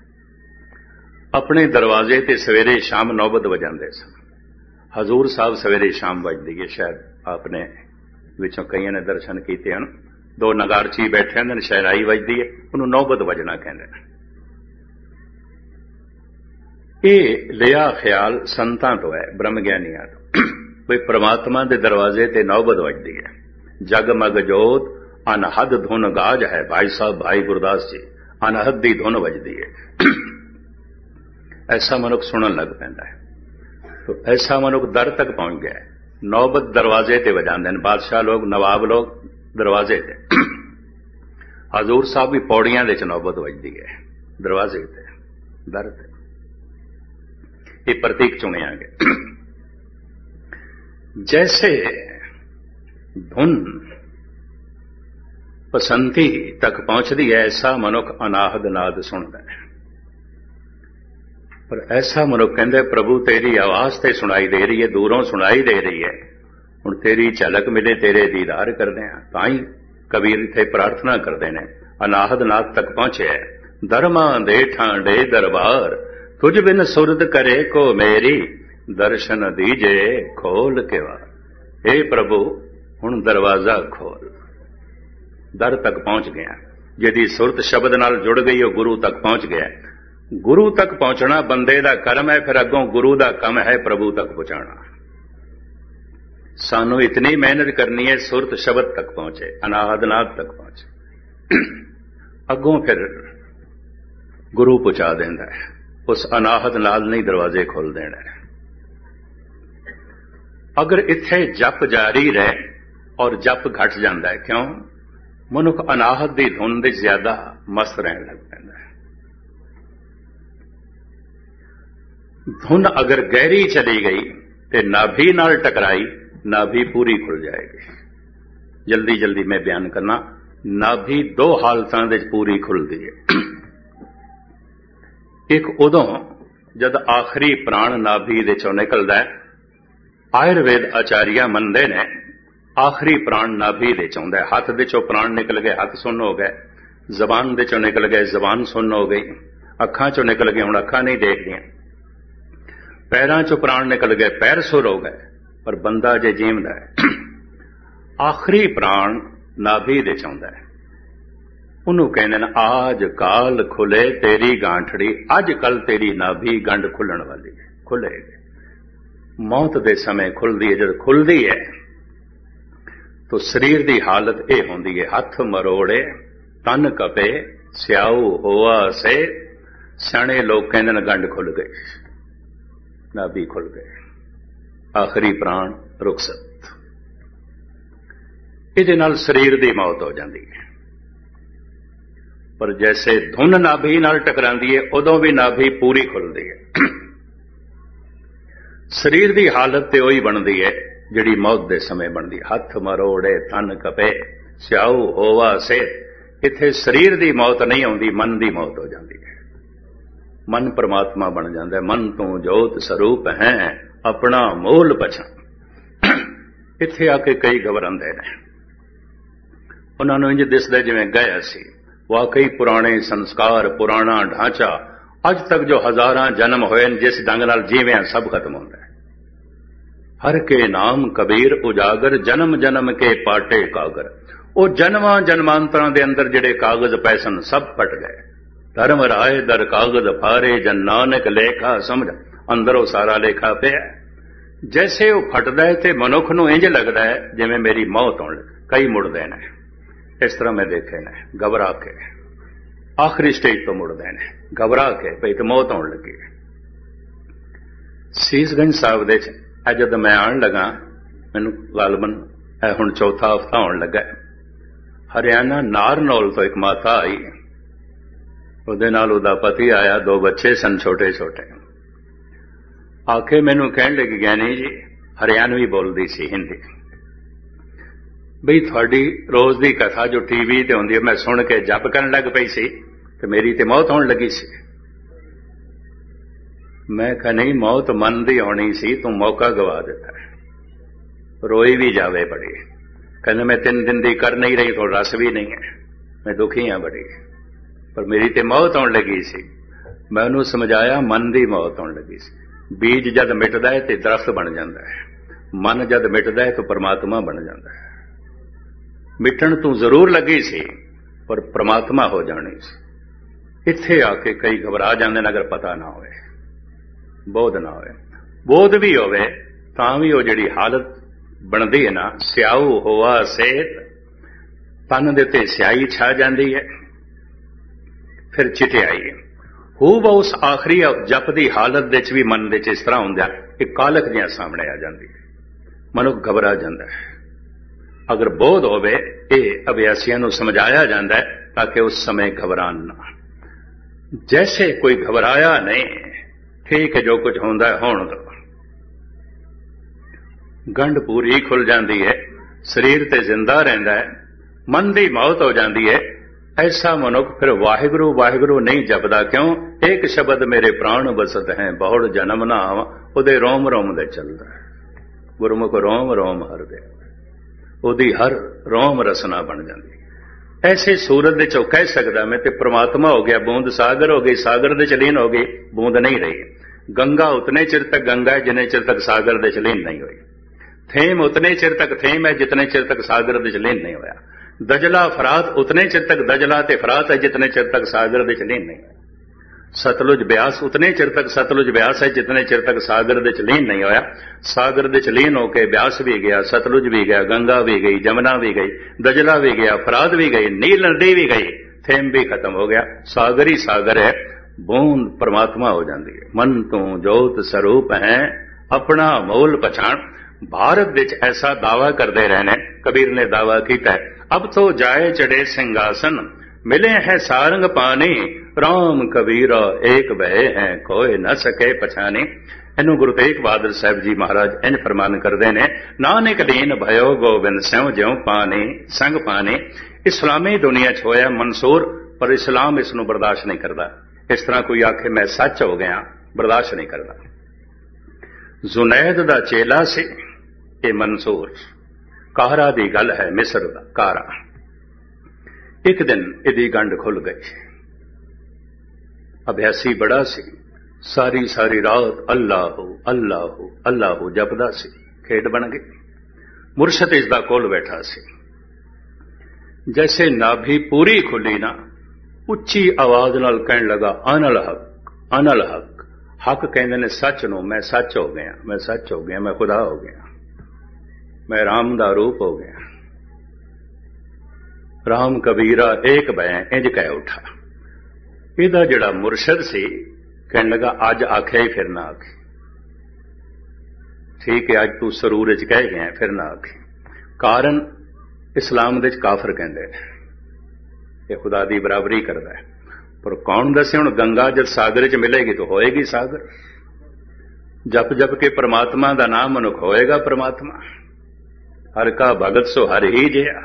ਆਪਣੇ ਦਰਵਾਜ਼ੇ ਤੇ ਸਵੇਰੇ ਸ਼ਾਮ ਨੌਬਤ ਵਜਾਉਂਦੇ ਸਨ। ਹਜ਼ੂਰ ਸਾਹਿਬ ਸਵੇਰੇ ਸ਼ਾਮ ਵੱਜਦੀ ਹੈ, ਸ਼ਾਇਦ ਆਪਣੇ ਵਿੱਚੋਂ ਕਈਆਂ ਨੇ ਦਰਸ਼ਨ ਕੀਤੇ ਹਨ। ਦੋ ਨਗਾਰਚੀ ਬੈਠੇ ਹੁੰਦੇ ਨੇ, ਸ਼ਹਿਨਾਈ ਵੱਜਦੀ ਹੈ, ਉਹਨੂੰ ਨੌਬਤ ਵਜਣਾ ਕਹਿੰਦੇ ਨੇ। ਇਹ ਲਿਆ ਖਿਆਲ ਸੰਤਾਂ ਤੋਂ ਹੈ, ਬ੍ਰਹਮ ਗਿਆਨੀਆਂ ਤੋਂ, ਵੀ ਪ੍ਰਮਾਤਮਾ ਦੇ ਦਰਵਾਜ਼ੇ ਤੇ ਨੌਬਤ ਵੱਜਦੀ ਹੈ। ਜਗਮਗ ਜੋਤ ਅਨਹਦ ਧੁਨ ਗਾਜ ਹੈ। ਭਾਈ ਸਾਹਿਬ ਭਾਈ ਗੁਰਦਾਸ ਜੀ, ਅਨਹਦ ਦੀ ਧੁਨ ਵੱਜਦੀ ਹੈ। ਐਸਾ ਮਨੁੱਖ ਸੁਣਨ ਲੱਗ ਪੈਂਦਾ ਹੈ। ਐਸਾ ਮਨੁੱਖ ਦਰ ਤੱਕ ਪਹੁੰਚ ਗਿਆ। ਨੌਬਤ ਦਰਵਾਜ਼ੇ ਤੇ ਵਜਾਉਂਦੇ ਨੇ ਬਾਦਸ਼ਾਹ ਲੋਕ, ਨਵਾਬ ਲੋਕ ਦਰਵਾਜ਼ੇ ਤੇ। ਹਜ਼ੂਰ ਸਾਹਿਬ ਵੀ ਪੌੜੀਆਂ ਦੇ ਚ ਨੌਬਤ ਵੱਜਦੀ ਹੈ, ਦਰਵਾਜ਼ੇ ਤੇ, ਦਰ ਤੇ। ਇਹ ਪ੍ਰਤੀਕ ਚੁਣਿਆ ਗਿਆ। ਜੈਸੇ ਧੁਨ ਪਸੰਤੀ ਤੱਕ ਪਹੁੰਚਦੀ ਹੈ, ਐਸਾ ਮਨੁੱਖ ਅਨਾਹਦ ਨਾਦ ਸੁਣਦਾ ਹੈ। ਪਰ ਐਸਾ ਮਨੁੱਖ ਕਹਿੰਦੇ, ਪ੍ਰਭੂ ਤੇਰੀ ਆਵਾਜ਼ ਤੇ ਸੁਣਾਈ ਦੇ ਰਹੀ ਹੈ, ਦੂਰੋਂ ਸੁਣਾਈ ਦੇ ਰਹੀ ਹੈ, ਹੁਣ ਤੇਰੀ ਝਲਕ ਮਿਲੇ, ਤੇਰੇ ਦੀਦਾਰ ਕਰਦੇ ਹਾਂ। ਤਾਂ ਹੀ ਕਬੀਰ ਇੱਥੇ ਪ੍ਰਾਰਥਨਾ ਕਰਦੇ ਨੇ, ਅਨਾਹਦ ਨਾਦ ਤੱਕ ਪਹੁੰਚਿਆ। ਦਰਮਾਂ ਦੇ ਠਾਂਡੇ ਦਰਬਾਰ, ਤੁਝ ਬਿਨ ਸੁਰਦ ਕਰੇ ਕੋ ਮੇਰੀ, ਦਰਸ਼ਨ ਦੀਜੇ ਖੋਲ ਕੇ ਵਾਰ। ਇਹ ਪ੍ਰਭੂ ਹੁਣ ਦਰਵਾਜ਼ਾ ਖੋਲ। ਦਰ ਤੱਕ ਪਹੁੰਚ ਗਿਆ। ਜਿਹਦੀ ਸੁਰਤ ਸ਼ਬਦ ਨਾਲ ਜੁੜ ਗਈ, ਉਹ ਗੁਰੂ ਤੱਕ ਪਹੁੰਚ ਗਿਆ। ਗੁਰੂ ਤੱਕ ਪਹੁੰਚਣਾ ਬੰਦੇ ਦਾ ਕਰਮ ਹੈ, ਫਿਰ ਅੱਗੋਂ ਗੁਰੂ ਦਾ ਕੰਮ ਹੈ ਪ੍ਰਭੂ ਤੱਕ ਪਹੁੰਚਾਉਣਾ। ਸਾਨੂੰ ਇਤਨੀ ਮਿਹਨਤ ਕਰਨੀ ਹੈ, ਸੁਰਤ ਸ਼ਬਦ ਤੱਕ ਪਹੁੰਚੇ, ਅਨਾਹਦ ਨਾਦ ਤੱਕ ਪਹੁੰਚੇ, ਅੱਗੋਂ ਫਿਰ ਗੁਰੂ ਪਹੁੰਚਾ ਦਿੰਦਾ ਹੈ। ਉਸ ਅਨਾਹਦ ਨਾਲ ਨਹੀਂ ਦਰਵਾਜ਼ੇ ਖੋਲ ਦੇਣਾ। ਅਗਰ ਇੱਥੇ ਜਪ ਜਾਰੀ ਰਹੇ ਔਰ ਜਪ ਘਟ ਜਾਂਦਾ ਹੈ, ਕਿਉਂ? ਮਨੁੱਖ ਅਨਾਹਦ ਦੀ ਧੁਨ ਦੇ ਜ਼ਿਆਦਾ ਮਸਤ ਰਹਿਣ ਲੱਗ ਪੈਂਦਾ ਹੈ। ਧੁਨ ਅਗਰ ਗਹਿਰੀ ਚਲੀ ਗਈ ਤੇ ਨਾਭੀ ਨਾਲ ਟਕਰਾਈ, ਨਾਭੀ ਪੂਰੀ ਖੁੱਲ ਜਾਏਗੀ। ਜਲਦੀ ਜਲਦੀ ਮੈਂ ਬਿਆਨ ਕਰਨਾ, ਨਾਭੀ ਦੋ ਹਾਲਤਾਂ ਦੇ ਪੂਰੀ ਖੁੱਲਦੀ ਹੈ। ਇੱਕ ਉਦੋਂ ਜਦ ਆਖਰੀ ਪ੍ਰਾਣ ਨਾਭੀ ਦੇ ਚੋਂ ਨਿਕਲਦਾ ਹੈ। ਆਯੁਰਵੇਦ ਆਚਾਰੀਆ ਮੰਨਦੇ ਨੇ ਆਖਰੀ ਪ੍ਰਾਣ ਨਾਭੀ ਦੇ ਚੋਂ ਆਉਂਦਾ ਹੈ। ਹੱਥ ਦੇ ਚੋਂ ਪ੍ਰਾਣ ਨਿਕਲ ਗਏ, ਹੱਥ ਸੁੰਨ ਹੋ ਗਏ। ਜ਼ਬਾਨ ਦੇ ਚੋਂ ਨਿਕਲ ਗਏ, ਜ਼ਬਾਨ ਸੁੰਨ ਹੋ ਗਈ। ਅੱਖਾਂ ਚੋਂ ਨਿਕਲ ਗਏ, ਹੁਣ ਅੱਖਾਂ ਨਹੀਂ ਦੇਖਦੀਆਂ। ਪੈਰਾਂ ਚੋਂ ਪ੍ਰਾਣ ਨਿਕਲ ਗਏ, ਪੈਰ ਸੁਰ ਹੋ ਗਏ। ਪਰ ਬੰਦਾ ਜੇ ਜੀਵਦਾ ਹੈ, ਆਖਰੀ ਪ੍ਰਾਣ ਨਾਭੀ ਦੇ ਚੋਂ ਆਉਂਦਾ ਹੈ। ਉਹਨੂੰ ਕਹਿੰਦੇ ਨੇ ਆਜ ਕਾਲ ਖੁੱਲੇ ਤੇਰੀ ਗਾਂਠੜੀ। ਅੱਜ ਕੱਲ ਤੇਰੀ ਨਾਭੀ ਗੰਢ ਖੁੱਲਣ ਵਾਲੀ ਹੈ, ਖੁੱਲੇਗੀ। ਮੌਤ ਦੇ ਸਮੇਂ ਖੁੱਲਦੀ ਹੈ। ਜਦ ਖੁੱਲਦੀ ਹੈ ਤਾਂ ਸਰੀਰ ਦੀ ਹਾਲਤ ਇਹ ਹੁੰਦੀ ਹੈ, ਹੱਥ ਮਰੋੜੇ, ਤਨ ਕਪੇ, ਸਿਆਉ ਹੋਆ ਸੇ। ਸਿਆਣੇ ਲੋਕ ਕਹਿੰਦੇ ਨੇ ਗੰਢ ਖੁੱਲ ਗਈ, ਨਾਭੀ ਖੁੱਲ ਗਏ, ਆਖਰੀ ਪ੍ਰਾਣ ਰੁਖਸਤ। ਇਹਦੇ ਨਾਲ ਸਰੀਰ ਦੀ ਮੌਤ ਹੋ ਜਾਂਦੀ ਹੈ। ਪਰ ਜੈਸੇ ਧੁਨ ਨਾਭੀ ਨਾਲ ਟਕਰਾਂਦੀ ਹੈ, ਉਦੋਂ ਵੀ ਨਾਭੀ ਪੂਰੀ ਖੁੱਲਦੀ ਹੈ। ਸਰੀਰ ਦੀ ਹਾਲਤ ਤੇ ਉਹੀ ਬਣਦੀ ਹੈ ਜਿਹੜੀ ਮੌਤ ਦੇ ਸਮੇਂ ਬਣਦੀ। ਹੱਥ ਮਰੋੜੇ, ਤਨ ਕਪੇ, ਸਿਆਉ ਹੋਵਾ ਸੇ। ਇੱਥੇ ਸਰੀਰ ਦੀ ਮੌਤ ਨਹੀਂ ਆਉਂਦੀ, ਮਨ ਦੀ ਮੌਤ ਹੋ ਜਾਂਦੀ ਹੈ। ਮਨ ਪਰਮਾਤਮਾ ਬਣ ਜਾਂਦਾ ਹੈ। ਮਨ ਤੂੰ ਜੋਤ ਸਰੂਪ ਹੈ, ਆਪਣਾ ਮੋਲ ਪਛਾਣ। ਇੱਥੇ ਆ ਕੇ ਕਈ ਘਬਰਾਉਂਦੇ ਨੇ, ਉਹਨਾਂ ਨੂੰ ਇੰਜ ਦਿਸਦਾ ਜਿਵੇਂ ਗਿਆ ਸੀ। ਵਾਕਈ ਪੁਰਾਣੇ ਸੰਸਕਾਰ, ਪੁਰਾਣਾ ਢਾਂਚਾ, ਅੱਜ ਤੱਕ ਜੋ ਹਜ਼ਾਰਾਂ ਜਨਮ ਹੋਏ ਨੇ, ਜਿਸ ਢੰਗ ਨਾਲ ਜੀਵਿਆ, ਸਭ ਖਤਮ ਹੁੰਦਾ ਹੈ। ਹਰ ਕੇ ਨਾਮ ਕਬੀਰ ਉਜਾਗਰ, ਜਨਮ ਜਨਮ ਕੇ ਪਾਟੇ ਕਾਗਰ। ਉਹ ਜਨਮਾਂ ਜਨਮਾਂਤਰਾਂ ਦੇ ਅੰਦਰ ਜਿਹੜੇ ਕਾਗਜ਼ ਪਏ ਸਨ ਸਭ ਫਟ ਗਏ। ਧਰਮ ਰਾਏ ਦਰ ਕਾਗਜ਼ ਫਾਰੇ, ਜਨ ਨਾਨਕ ਲੇਖਾ ਸਮਝ, ਅੰਦਰੋਂ ਸਾਰਾ ਲੇਖਾ ਪਿਆ। ਜੈਸੇ ਉਹ ਫਟਦਾ ਹੈ ਤੇ ਮਨੁੱਖ ਨੂੰ ਇੰਜ ਲੱਗਦਾ ਹੈ ਜਿਵੇਂ ਮੇਰੀ ਮੌਤ ਹੋਣ ਲੱਗੀ। ਕਈ ਮੁੜਦੇ ਨੇ, ਇਸ ਤਰ੍ਹਾਂ ਮੈਂ ਦੇਖੇ ਨੇ, ਘਬਰਾ ਕੇ ਆਖਰੀ ਸਟੇਜ ਤੋਂ ਮੁੜਦੇ ਨੇ, ਘਬਰਾ ਕੇ ਭਈ ਤੇ ਮੌਤ ਹੋਣ ਲੱਗੀ। ਸੀਸਗੰਜ ਸਾਹਿਬ ਦੇ ਜਦ ਮੈਂ ਆਉਣ ਲੱਗਾ, ਮੈਨੂੰ ਗਾਲਬਨ ਹੁਣ ਚੌਥਾ ਹਫ਼ਤਾ ਹੋਣ ਲੱਗਾ, ਹਰਿਆਣਾ ਨਾਰਨੌਲ ਤੋਂ ਇੱਕ ਮਾਤਾ ਆਈ, ਉਹਦੇ ਨਾਲ ਉਹਦਾ ਪਤੀ ਆਇਆ, 2 ਬੱਚੇ ਸਨ ਛੋਟੇ ਛੋਟੇ। ਆ ਕੇ ਮੈਨੂੰ ਕਹਿਣ ਲੱਗੀ, ਗਿਆਨੀ ਜੀ, ਹਰਿਆਣਵੀ ਬੋਲਦੀ ਸੀ, ਹਿੰਦੀ, ਬਈ ਤੁਹਾਡੀ ਰੋਜ਼ ਦੀ ਕਥਾ ਜੋ ਟੀਵੀ ਤੇ ਹੁੰਦੀ ਹੈ ਮੈਂ ਸੁਣ ਕੇ ਜਪ ਕਰਨ ਲੱਗ ਪਈ ਸੀ ਤੇ ਮੇਰੀ ਤੇ ਮੌਤ ਹੋਣ ਲੱਗੀ ਸੀ। ਮੈਂ ਕਿਹਾ ਨਹੀਂ, ਮੌਤ ਮਨ ਦੀ ਹੋਣੀ ਸੀ, ਤੂੰ ਮੌਕਾ ਗਵਾ ਦਿੱਤਾ। ਰੋਈ ਵੀ ਜਾਵੇ ਬੜੀ, ਕਹਿੰਦੇ ਮੈਂ 3 ਦਿਨ ਦੀ ਕਰ ਨਹੀਂ ਰਹੀ, ਥੋੜਾ ਰਸ ਵੀ ਨਹੀਂ ਹੈ, ਮੈਂ ਦੁਖੀ ਹਾਂ ਬੜੀ, ਪਰ ਮੇਰੀ ਤੇ ਮੌਤ ਹੋਣ ਲੱਗੀ ਸੀ। ਮੈਂ ਉਹਨੂੰ ਸਮਝਾਇਆ ਮਨ ਦੀ ਮੌਤ ਹੋਣ ਲੱਗੀ ਸੀ। ਬੀਜ ਜਦ ਮਿਟਦਾ ਹੈ ਤੇ ਦਰਖਤ ਬਣ ਜਾਂਦਾ ਹੈ, ਮਨ ਜਦ ਮਿਟਦਾ ਹੈ ਤਾਂ ਪਰਮਾਤਮਾ ਬਣ ਜਾਂਦਾ ਹੈ। ਮਿਟਣ ਤੋਂ ਜ਼ਰੂਰ ਲੱਗੀ ਸੀ ਪਰ ਪਰਮਾਤਮਾ ਹੋ ਜਾਣੀ ਸੀ। ਇੱਥੇ ਆ ਕੇ ਕਈ ਘਬਰਾ ਜਾਂਦੇ ਨੇ, ਅਗਰ ਪਤਾ ਨਾ ਹੋਵੇ, ਬੋਧ ਨਾ ਹੋਵੇ। ਬੋਧ ਵੀ ਹੋਵੇ ਤਾਂ ਵੀ ਉਹ ਜਿਹੜੀ ਹਾਲਤ ਬਣਦੀ ਹੈ ਨਾ, ਸਿਆਊ ਹੋਆ ਸੇਤ, ਤਨ ਦੇ ਉੱਤੇ ਸਿਆਹੀ ਛਾ ਜਾਂਦੀ ਹੈ, ਫਿਰ ਚਿਟਿਆਈ। ਹੋ ਵਾ ਉਸ ਆਖਰੀ ਜਪ ਦੀ ਹਾਲਤ ਦੇ ਵਿੱਚ ਵੀ ਮਨ ਦੇ ਵਿੱਚ ਇਸ ਤਰ੍ਹਾਂ ਹੁੰਦਾ ਕਿ ਕਾਲਕ ਜਿਹਾ ਸਾਹਮਣੇ ਆ ਜਾਂਦੀ ਹੈ, ਮਨੁੱਖ ਘਬਰਾ ਜਾਂਦਾ ਹੈ। ਅਗਰ ਬੋਧ ਹੋਵੇ, ਇਹ ਅਭਿਆਸੀਆਂ ਨੂੰ ਸਮਝਾਇਆ ਜਾਂਦਾ ਹੈ ਤਾਂ ਕਿ ਉਸ ਸਮੇਂ ਘਬਰਾਣ ਨਾ। ਜੈਸੇ ਕੋਈ ਘਬਰਾਇਆ ਨਹੀਂ, ਠੀਕ ਹੈ, ਜੋ ਕੁਝ ਹੁੰਦਾ ਹੋਣ ਦੋ। ਗੰਢ ਪੂਰੀ ਖੁੱਲ ਜਾਂਦੀ ਹੈ, ਸਰੀਰ ਤੇ ਜ਼ਿੰਦਾ ਰਹਿੰਦਾ ਹੈ, ਮਨ ਦੀ ਮੌਤ ਹੋ ਜਾਂਦੀ ਹੈ। ਐਸਾ ਮਨੁੱਖ ਫਿਰ ਵਾਹਿਗੁਰੂ ਵਾਹਿਗੁਰੂ ਨਹੀਂ ਜਪਦਾ। ਕਿਉਂ? ਇੱਕ ਸ਼ਬਦ ਮੇਰੇ ਪ੍ਰਾਣ ਬਸਤ ਹੈ, ਬਹੁੜ ਜਨਮ ਨਾ ਆਵਾਂ, ਉਹਦੇ ਰੋਮ ਰੋਮ ਦੇ ਚੱਲਦਾ ਹੈ। ਗੁਰਮੁਖ ਰੋਮ ਰੋਮ ਹਰਦੇ, ਉਹਦੀ ਹਰ ਰੋਮ ਰਸਨਾ ਬਣ ਜਾਂਦੀ। ਐਸੇ ਸੂਰਤ ਦੇ ਚੋਂ ਕਹਿ ਸਕਦਾ ਮੈਂ ਤੇ ਪ੍ਰਮਾਤਮਾ ਹੋ ਗਿਆ, ਬੂੰਦ ਸਾਗਰ ਹੋ ਗਈ, ਸਾਗਰ ਦੇ ਚ ਲੀਨ ਹੋ ਗਈ, ਬੂੰਦ ਨਹੀਂ ਰਹੀ। ਗੰਗਾ ਉਤਨੇ ਚਿਰ ਤੱਕ ਗੰਗਾ ਹੈ ਜਿੰਨੇ ਚਿਰ ਤੱਕ ਸਾਗਰ ਦੇ ਚ ਲੀਨ ਨਹੀਂ ਹੋਈ। ਥੇਮ ਉਤਨੇ ਚਿਰ ਤੱਕ ਥੇਮ ਹੈ ਜਿਤਨੇ ਚਿਰ ਤੱਕ ਸਾਗਰ ਦੇ ਚ ਲੀਨ ਨਹੀਂ ਹੋਇਆ। ਦਜਲਾ ਫਰਾਤ ਉਤਨੇ ਚਿਰ ਤੱਕ ਦਜਲਾ ਤੇ ਫਰਾਤ ਹੈ ਜਿਤਨੇ ਚਿਰ ਤੱਕ ਸਾਗਰ ਦੇ ਚ ਲੀਨ ਨਹੀਂ ਹੋਇਆ। ਸਤਲੁਜ ਬਿਆਸ ਉਤਨੇ ਚਿਰ ਤੱਕ ਸਤਲੁਜ ਬਿਆਸ ਹੈ ਜਿਤਨੇ ਚਿਰ ਤੱਕ ਸਾਗਰ ਦੇ ਚ ਲੀਨ ਨਹੀਂ ਹੋਇਆ। ਸਾਗਰ ਦੇ ਚ ਲੀਨ ਹੋ ਕੇ ਬਿਆਸ ਵੀ ਗਿਆ, ਸਤਲੁਜ ਵੀ ਗਿਆ, ਗੰਗਾ ਵੀ ਗਈ, ਜਮਨਾ ਵੀ ਗਈ, ਦਜਲਾ ਵੀ ਗਿਆ, ਫਰਾਤ ਵੀ ਗਈ, ਨੀਲ ਨਦੀ ਵੀ ਗਈ, ਥੇਮ ਵੀ ਖਤਮ ਹੋ ਗਿਆ। ਸਾਗਰ ਹੀ ਸਾਗਰ ਹੈ, ਬੂੰਦ ਪਰਮਾਤਮਾ ਹੋ ਜਾਂਦੀ ਹੈ। ਮਨ ਤੋਂ ਜੋਤ ਸਰੂਪ ਹੈ, ਆਪਣਾ ਮੂਲ ਪਛਾਣ। ਭਾਰਤ ਵਿੱਚ ਐਸਾ ਦਾਵਾ ਕਰਦੇ ਰਹੇ ਨੇ, ਕਬੀਰ ਨੇ ਦਾਵਾ ਕੀਤਾ ਹੈ, ਅਬ ਤੋਂ ਜਾਏ ਚੜੇ ਸਿੰਘਾਸਨ, ਮਿਲੇ ਹੈ ਸਾਰੰਗ ਪਾਣੀ, ਰਾਮ ਕਬੀਰਾ ਏਕ ਬਹਿ ਹੈ, ਕੋਏ ਨਾ ਸਕੇ ਪਛਾਣੇ। ਇਹਨੂੰ ਗੁਰੂ ਤੇਗ ਬਹਾਦਰ ਸਾਹਿਬ ਜੀ ਮਹਾਰਾਜ ਇੰਝ ਫਰਮਾਨ ਕਰਦੇ ਨੇ, ਨਾਨਕ ਲੀਨ ਭਇਓ ਗੋਬਿੰਦ ਸਿਉ ਜਿਉ ਪਾਣੀ ਸੰਗ ਪਾਣੀ। ਇਸਲਾਮੀ ਦੁਨੀਆ 'ਚ ਹੋਇਆ ਮਨਸੂਰ, ਪਰ ਇਸਲਾਮ ਇਸ ਨੂੰ ਬਰਦਾਸ਼ਤ ਨਹੀਂ ਕਰਦਾ। ਇਸ ਤਰ੍ਹਾਂ ਕੋਈ ਆਖੇ ਮੈਂ ਸੱਚ ਹੋ ਗਿਆ, ਬਰਦਾਸ਼ਤ ਨਹੀਂ ਕਰਦਾ। ਜ਼ੁਨੈਦ ਦਾ ਚੇਲਾ ਸੀ ਇਹ ਮਨਸੂਰ, ਕਾਹਰਾ ਦੀ ਗੱਲ ਹੈ, ਮਿਸਰ ਦਾ ਕਾਹਰਾ। ਇੱਕ ਦਿਨ ਇਹਦੀ ਗੰਢ ਖੁੱਲ ਗਈ। ਅਭਿਆਸੀ ਬੜਾ ਸੀ, ਸਾਰੀ ਸਾਰੀ ਰਾਤ ਅੱਲਾਹੂ ਅੱਲਾਹੂ ਅੱਲਾਹੂ ਜਪਦਾ ਸੀ। ਖੇਡ ਬਣ ਗਈ। ਮੁਰਸ਼ਦ ਇਸ ਦਾ ਕੋਲ ਬੈਠਾ ਸੀ। ਜੈਸੇ ਨਾਭੀ ਪੂਰੀ ਖੁੱਲੀ ਨਾ, ਉੱਚੀ ਆਵਾਜ਼ ਨਾਲ ਕਹਿਣ ਲੱਗਾ, ਅਨਲ ਹਕ ਅਨਲ ਹਕ। ਹਕ ਕਹਿੰਦੇ ਨੇ ਸੱਚ ਨੂੰ। ਮੈਂ ਸੱਚ ਹੋ ਗਿਆ, ਮੈਂ ਸੱਚ ਹੋ ਗਿਆ, ਮੈਂ ਖੁਦਾ ਹੋ ਗਿਆ, ਮੈਂ ਰਾਮ ਦਾ ਰੂਪ ਹੋ ਗਿਆ। ਰਾਮ ਕਬੀਰਾ ਏਕ ਬੈ, ਇੰਜ ਕਹਿ ਉਠਾ। ਇਹਦਾ ਜਿਹੜਾ ਮੁਰਸ਼ਦ ਸੀ ਕਹਿਣ ਲੱਗਾ, ਅੱਜ ਆਖਿਆ ਹੀ ਫਿਰ ਨਾ ਆਖੀ। ਠੀਕ ਹੈ, ਅੱਜ ਤੂੰ ਸਰੂਰ ਚ ਕਹਿ ਗਿਆ, ਫਿਰ ਨਾ ਆਖੀ। ਕਾਰਨ ਇਸਲਾਮ ਦੇ ਚ ਕਾਫਰ ਕਹਿੰਦੇ ਨੇ ਇਹ ਖੁਦਾ ਦੀ ਬਰਾਬਰੀ ਕਰਦਾ ਹੈ। ਪਰ ਕੌਣ ਦੱਸੇ ਹੁਣ, ਗੰਗਾ ਜਦ ਸਾਗਰ ਚ ਮਿਲੇਗੀ ਤਾਂ ਹੋਏਗੀ ਸਾਗਰ। ਜਪ ਜਪ ਕੇ ਪ੍ਰਮਾਤਮਾ ਦਾ ਨਾਮ ਮਨੁੱਖ ਹੋਏਗਾ ਪ੍ਰਮਾਤਮਾ। ਹਰ ਕਾ ਭਗਤ ਸੋ ਹਰ ਹੀ ਜਿਆ।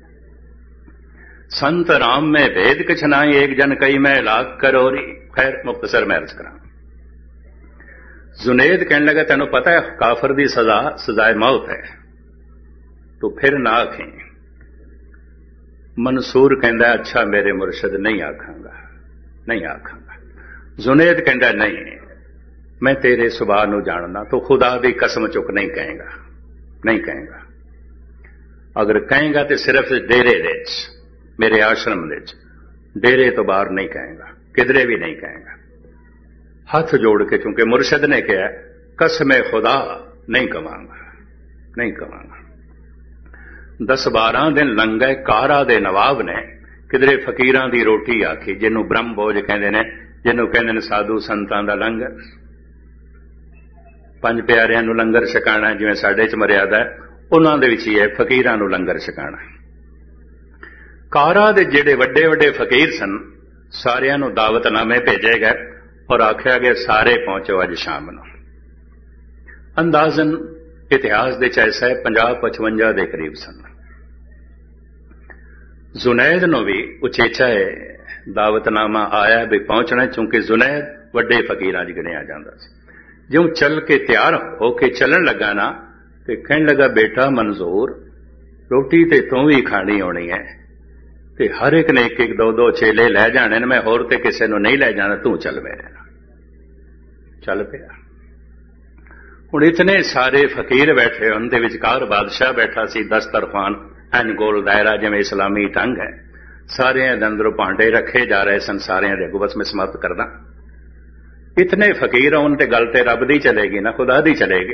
ਸੰਤ ਰਾਮ ਮੈਂ ਭੇਦ ਕਿਛ ਨਾਹੀ, ਏਕ ਜਨ ਕਈ ਮੈਂ ਲਾਖ ਕਰੋਰੀ। ਖੈਰ ਮੁਖਤਸਰ ਮੈਂ ਅਰਜ਼ ਕਰਾਂ। ਜ਼ੁਨੈਦ ਕਹਿਣ ਲੱਗਾ, ਤੈਨੂੰ ਪਤਾ ਹੈ ਕਾਫਰ ਦੀ ਸਜ਼ਾ ਸਜ਼ਾਏ ਮੌਤ ਹੈ, ਤੂੰ ਫਿਰ ਨਾ ਆਖੀ। ਮਨਸੂਰ ਕਹਿੰਦਾ, ਅੱਛਾ ਮੇਰੇ ਮੁਰਸ਼ਦ, ਨਹੀਂ ਆਖਾਂਗਾ, ਨਹੀਂ ਆਖਾਂਗਾ। ਜ਼ੁਨੈਦ ਕਹਿੰਦਾ, ਨਹੀਂ, ਮੈਂ ਤੇਰੇ ਸੁਭਾਅ ਨੂੰ ਜਾਣਦਾ, ਤੂੰ ਖੁਦਾ ਦੀ ਕਸਮ ਚੁੱਕ ਨਹੀਂ ਕਹੇਗਾ, ਨਹੀਂ ਕਹੇਗਾ। ਅਗਰ ਕਹੇਗਾ ਤੇ ਸਿਰਫ ਡੇਰੇ ਦੇ ਵਿੱਚ, ਮੇਰੇ ਆਸ਼ਰਮ ਦੇ ਵਿੱਚ, ਡੇਰੇ ਤੋਂ ਬਾਹਰ ਨਹੀਂ ਕਹੇਗਾ, ਕਿਧਰੇ ਵੀ ਨਹੀਂ ਕਹੇਗਾ। ਹੱਥ ਜੋੜ ਕੇ, ਕਿਉਂਕਿ ਮੁਰਸ਼ਿਦ ਨੇ ਕਿਹਾ ਕਸਮੇ ਖੁਦਾ ਨਹੀਂ ਕਵਾਂਗਾ, ਨਹੀਂ ਕਵਾਂਗਾ। 10-12 ਦਿਨ ਲੰਘੇ, ਕਾਰਾ ਦੇ ਨਵਾਬ ਨੇ ਕਿਧਰੇ ਫਕੀਰਾਂ ਦੀ ਰੋਟੀ ਆਖੀ, ਜਿਹਨੂੰ ਬ੍ਰਹਮ ਭੋਜ ਕਹਿੰਦੇ ਨੇ, ਜਿਹਨੂੰ ਕਹਿੰਦੇ ਨੇ ਸਾਧੂ ਸੰਤਾਂ ਦਾ ਲੰਗਰ। 5 ਪਿਆਰਿਆਂ ਨੂੰ ਲੰਗਰ ਛਕਾਣਾ, ਜਿਵੇਂ ਸਾਡੇ 'ਚ ਮਰਿਆਦਾ ਹੈ, ਉਹਨਾਂ ਦੇ ਵਿੱਚ ਹੀ ਹੈ ਫਕੀਰਾਂ ਨੂੰ ਲੰਗਰ ਛਕਾਣਾ। ਕਾਰਾ ਦੇ ਜਿਹੜੇ ਵੱਡੇ ਵੱਡੇ ਫਕੀਰ ਸਨ, ਸਾਰਿਆਂ ਨੂੰ ਦਾਵਤਨਾਮੇ ਭੇਜੇ ਗਏ ਔਰ ਆਖਿਆ ਗਿਆ ਸਾਰੇ ਪਹੁੰਚੋ ਅੱਜ ਸ਼ਾਮ ਨੂੰ। ਅੰਦਾਜ਼ਨ ਇਤਿਹਾਸ ਦੇ 'ਚ ਐਸਾ ਹੈ 50-55 ਦੇ ਕਰੀਬ ਸਨ। ਜ਼ੁਨੈਦ ਨੂੰ ਵੀ ਉਚੇਚਾ ਹੈ ਦਾਵਤਨਾਮਾ ਆਇਆ ਵੀ ਪਹੁੰਚਣਾ, ਕਿਉਂਕਿ ਜ਼ੁਨੈਦ ਵੱਡੇ ਫਕੀਰਾਂ 'ਚ ਗਿਣਿਆ ਜਾਂਦਾ ਸੀ। ਜਿਉਂ ਚੱਲ ਕੇ ਤਿਆਰ ਹੋ ਕੇ ਚੱਲਣ ਲੱਗਾ ਨਾ, ਤੇ ਕਹਿਣ ਲੱਗਾ ਬੇਟਾ ਮਨਜ਼ੂਰ, ਰੋਟੀ ਤੇ ਤੂੰ ਵੀ ਖਾਣੀ ਹੋਣੀ ਹੈ, ਤੇ ਹਰ ਇੱਕ ਨੇ 1-1 2-2 ਚੇਲੇ ਲੈ ਜਾਣੇ ਨੇ, ਮੈਂ ਹੋਰ ਤੇ ਕਿਸੇ ਨੂੰ ਨਹੀਂ ਲੈ ਜਾਣਾ, ਤੂੰ ਚੱਲ ਮੇਰੇ ਨਾਲ। ਚੱਲ ਪਿਆ। ਹੁਣ ਇਤਨੇ ਸਾਰੇ ਫਕੀਰ ਬੈਠੇ, ਉਹਦੇ ਵਿਚਕਾਰ ਬਾਦਸ਼ਾਹ ਬੈਠਾ ਸੀ, ਦਸਤਰਖਾਨ ਐਨ ਗੋਲ ਦਾਇਰਾ, ਜਿਵੇਂ ਇਸਲਾਮੀ ਢੰਗ ਹੈ। ਸਾਰਿਆਂ ਦੇ ਅੰਦਰੋਂ ਭਾਂਡੇ ਰੱਖੇ ਜਾ ਰਹੇ ਸਨ, ਸਾਰਿਆਂ ਦੇ ਅੱਗੋਂ। ਬਸ ਮੈਂ ਸਮਾਪਤ ਕਰਦਾ। ਇਤਨੇ ਫਕੀਰ ਹੋਣ ਤੇ ਗੱਲ ਤੇ ਰੱਬ ਦੀ ਚਲੇਗੀ ਨਾ, ਖੁਦਾ ਦੀ ਚਲੇਗੀ।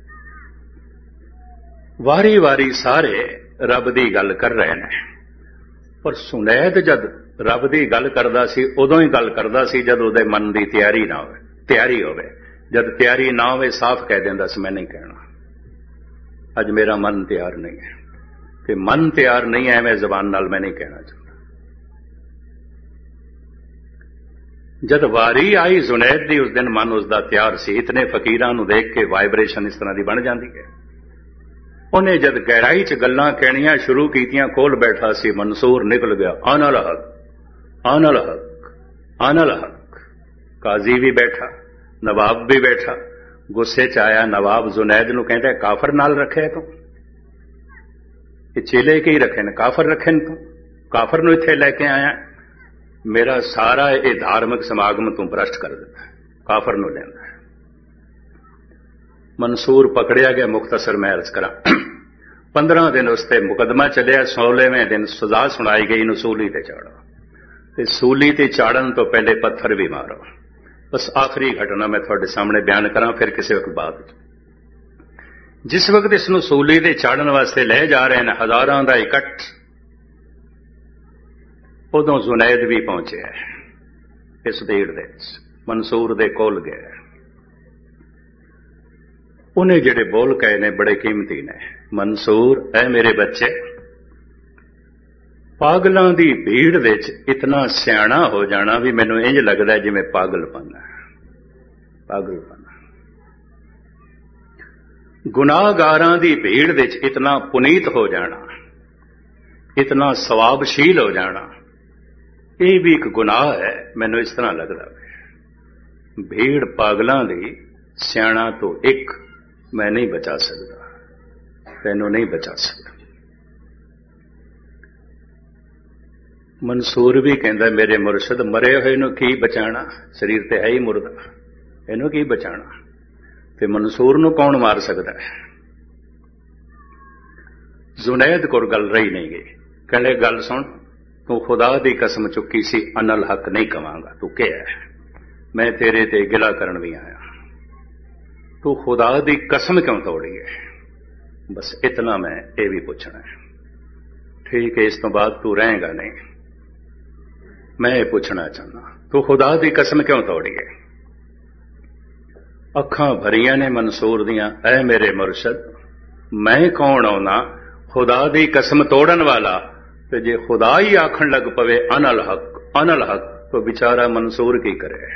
ਵਾਰੀ ਵਾਰੀ ਸਾਰੇ ਰੱਬ ਦੀ ਗੱਲ ਕਰ ਰਹੇ ਨੇ, ਪਰ ਸੁਨੈਦ ਜਦ ਰੱਬ ਦੀ ਗੱਲ ਕਰਦਾ ਸੀ, ਉਦੋਂ ਹੀ ਗੱਲ ਕਰਦਾ ਸੀ ਜਦ ਉਹਦੇ ਮਨ ਦੀ ਤਿਆਰੀ ਨਾ ਹੋਵੇ, ਤਿਆਰੀ ਹੋਵੇ। ਜਦ ਤਿਆਰੀ ਨਾ ਹੋਵੇ, ਸਾਫ਼ ਕਹਿ ਦਿੰਦਾ ਸੀ ਮੈਂ ਨਹੀਂ ਕਹਿਣਾ, ਅੱਜ ਮੇਰਾ ਮਨ ਤਿਆਰ ਨਹੀਂ ਹੈ। ਤੇ ਮਨ ਤਿਆਰ ਨਹੀਂ ਹੈ, ਐਵੇਂ ਜ਼ਬਾਨ ਨਾਲ ਮੈਂ ਨਹੀਂ ਕਹਿਣਾ ਚਾਹੁੰਦਾ। ਜਦ ਵਾਰੀ ਆਈ ਜ਼ੁਨੈਦ ਦੀ, ਉਸ ਦਿਨ ਮਨ ਉਸਦਾ ਤਿਆਰ ਸੀ। ਇਤਨੇ ਫਕੀਰਾਂ ਨੂੰ ਦੇਖ ਕੇ ਵਾਈਬ੍ਰੇਸ਼ਨ ਇਸ ਤਰ੍ਹਾਂ ਦੀ ਬਣ ਜਾਂਦੀ ਹੈ। ਉਹਨੇ ਜਦ ਗਹਿਰਾਈ 'ਚ ਗੱਲਾਂ ਕਹਿਣੀਆਂ ਸ਼ੁਰੂ ਕੀਤੀਆਂ, ਕੋਲ ਬੈਠਾ ਸੀ ਮਨਸੂਰ ਨਿਕਲ ਗਿਆ, ਅਨਲ ਹਕ, ਅਨਲ ਹਕ, ਅਨਲ ਹਕ। ਕਾਜ਼ੀ ਵੀ ਬੈਠਾ, ਨਵਾਬ ਵੀ ਬੈਠਾ। ਗੁੱਸੇ 'ਚ ਆਇਆ ਨਵਾਬ ਜ਼ੁਨੈਦ ਨੂੰ, ਕਹਿੰਦਾ ਕਾਫਰ ਨਾਲ ਰੱਖਿਆ ਤੂੰ, ਇਹ ਚੇਲੇ ਕੀ ਰੱਖੇ ਨੇ, ਕਾਫਰ ਰੱਖੇ ਨੇ ਤੂੰ, ਕਾਫਰ ਨੂੰ ਇੱਥੇ ਲੈ ਕੇ ਆਇਆ, ਮੇਰਾ ਸਾਰਾ ਇਹ ਧਾਰਮਿਕ ਸਮਾਗਮ ਤੂੰ ਭ੍ਰਸ਼ਟ ਕਰ ਦਿੱਤਾ, ਕਾਫਰ ਨੂੰ ਲੈਂਦਾ। ਮਨਸੂਰ ਪਕੜਿਆ ਗਿਆ। ਮੁਖਤਸਰ ਮੈਂ ਅਰਜ਼ ਕਰਾਂ, 15 ਦਿਨ ਉਸ ਤੇ ਮੁਕੱਦਮਾ ਚੱਲਿਆ। 16ਵੇਂ ਦਿਨ ਸਜ਼ਾ ਸੁਣਾਈ ਗਈ, ਨੂੰ ਸੂਲੀ ਤੇ ਚਾੜੋ, ਤੇ ਸੂਲੀ ਤੇ ਚਾੜਨ ਤੋਂ ਪਹਿਲੇ ਪੱਥਰ ਵੀ ਮਾਰੋ। ਬਸ ਆਖਰੀ ਘਟਨਾ ਮੈਂ ਤੁਹਾਡੇ ਸਾਹਮਣੇ ਬਿਆਨ ਕਰਾਂ, ਫਿਰ ਕਿਸੇ ਵਕਤ ਬਾਅਦ। ਜਿਸ ਵਕਤ ਇਸ ਨੂੰ ਸੂਲੀ ਤੇ ਚਾੜਨ ਵਾਸਤੇ ਲੈ ਜਾ ਰਹੇ ਨੇ, ਹਜ਼ਾਰਾਂ ਦਾ ਇਕੱਠ, ਉਦੋਂ ਜ਼ੁਨੈਦ ਵੀ ਪਹੁੰਚਿਆ ਇਸ ਭੀੜ ਦੇ ਵਿੱਚ, ਮਨਸੂਰ ਦੇ ਕੋਲ ਗਿਆ। ਉਹਨੇ ਜਿਹੜੇ ਬੋਲ ਕਹੇ ਨੇ ਬੜੇ ਕੀਮਤੀ ਨੇ। ਮਨਸੂਰ, ਐ ਮੇਰੇ ਬੱਚੇ, ਪਾਗਲਾਂ ਦੀ ਭੀੜ ਵਿੱਚ ਇਤਨਾ ਸਿਆਣਾ ਹੋ ਜਾਣਾ ਵੀ ਮੈਨੂੰ ਇੰਜ ਲੱਗਦਾ ਜਿਵੇਂ ਪਾਗਲਪਨ ਹੈ, ਪਾਗਲਪਨ। ਗੁਨਾਹਗਾਰਾਂ ਦੀ ਭੀੜ ਵਿੱਚ ਇਤਨਾ ਪੁਨੀਤ ਹੋ ਜਾਣਾ, ਇਤਨਾ ਸਵਾਬਸ਼ੀਲ ਹੋ ਜਾਣਾ, ਇਹ ਵੀ ਇੱਕ ਗੁਨਾਹ ਹੈ। ਮੈਨੂੰ ਇਸ ਤਰ੍ਹਾਂ ਲੱਗਦਾ ਭੀੜ ਪਾਗਲਾਂ ਦੀ, ਸਿਆਣਾ ਤੋਂ ਇੱਕ ਮੈਂ ਨਹੀਂ ਬਚਾ ਸਕਦਾ, ਤੈਨੂੰ ਨਹੀਂ ਬਚਾ ਸਕਦਾ। ਮਨਸੂਰ ਵੀ ਕਹਿੰਦਾ ਮੇਰੇ ਮੁਰਸ਼ਿਦ, ਮਰੇ ਹੋਏ ਨੂੰ ਕੀ ਬਚਾਣਾ, ਸਰੀਰ ਤੇ ਹੈ ਹੀ ਮੁਰਦਾ, ਇਹਨੂੰ ਕੀ ਬਚਾਣਾ, ਤੇ ਮਨਸੂਰ ਨੂੰ ਕੌਣ ਮਾਰ ਸਕਦਾ ਹੈ। ਜ਼ੁਨੈਦ ਕੋਲ ਗੱਲ ਰਹੀ ਨਹੀਂ ਗਈ। ਕਹਿੰਦੇ ਗੱਲ ਸੁਣ, ਤੂੰ ਖੁਦਾ ਦੀ ਕਸਮ ਚੁੱਕੀ ਸੀ ਅਨਲ ਹੱਕ ਨਹੀਂ ਕਵਾਂਗਾ, ਤੂੰ ਕਿਹਾ ਮੈਂ ਤੇਰੇ ਤੇ ਗਿਲਾ ਕਰਨ ਵੀ ਆਇਆ, ਤੂੰ ਖੁਦਾ ਦੀ ਕਸਮ ਕਿਉਂ ਤੋੜੀ ਹੈ। ਬਸ ਇਤਨਾ ਮੈਂ ਇਹ ਵੀ ਪੁੱਛਣਾ ਹੈ। ਠੀਕ ਹੈ, ਇਸ ਤੋਂ ਬਾਅਦ ਤੂੰ ਰਹੇਗਾ ਨਹੀਂ। ਮੈਂ ਇਹ ਪੁੱਛਣਾ ਚਾਹੁੰਦਾ, ਤੂੰ ਖੁਦਾ ਦੀ ਕਸਮ ਕਿਉਂ ਤੋੜੀ ਹੈ। ਅੱਖਾਂ ਭਰੀਆਂ ਨੇ ਮਨਸੂਰ ਦੀਆਂ। ਐ ਮੇਰੇ ਮੁਰਸ਼ਦ, ਮੈਂ ਕੌਣ ਆਉਣਾ ਖੁਦਾ ਦੀ ਕਸਮ ਤੋੜਨ ਵਾਲਾ, ਤੇ ਜੇ ਖੁਦਾ ਹੀ ਆਖਣ ਲੱਗ ਪਵੇ ਅਨਲ ਹਕ, ਅਨਲ ਹਕ, ਤਾਂ ਵਿਚਾਰਾ ਮਨਸੂਰ ਕੀ ਕਰੇ।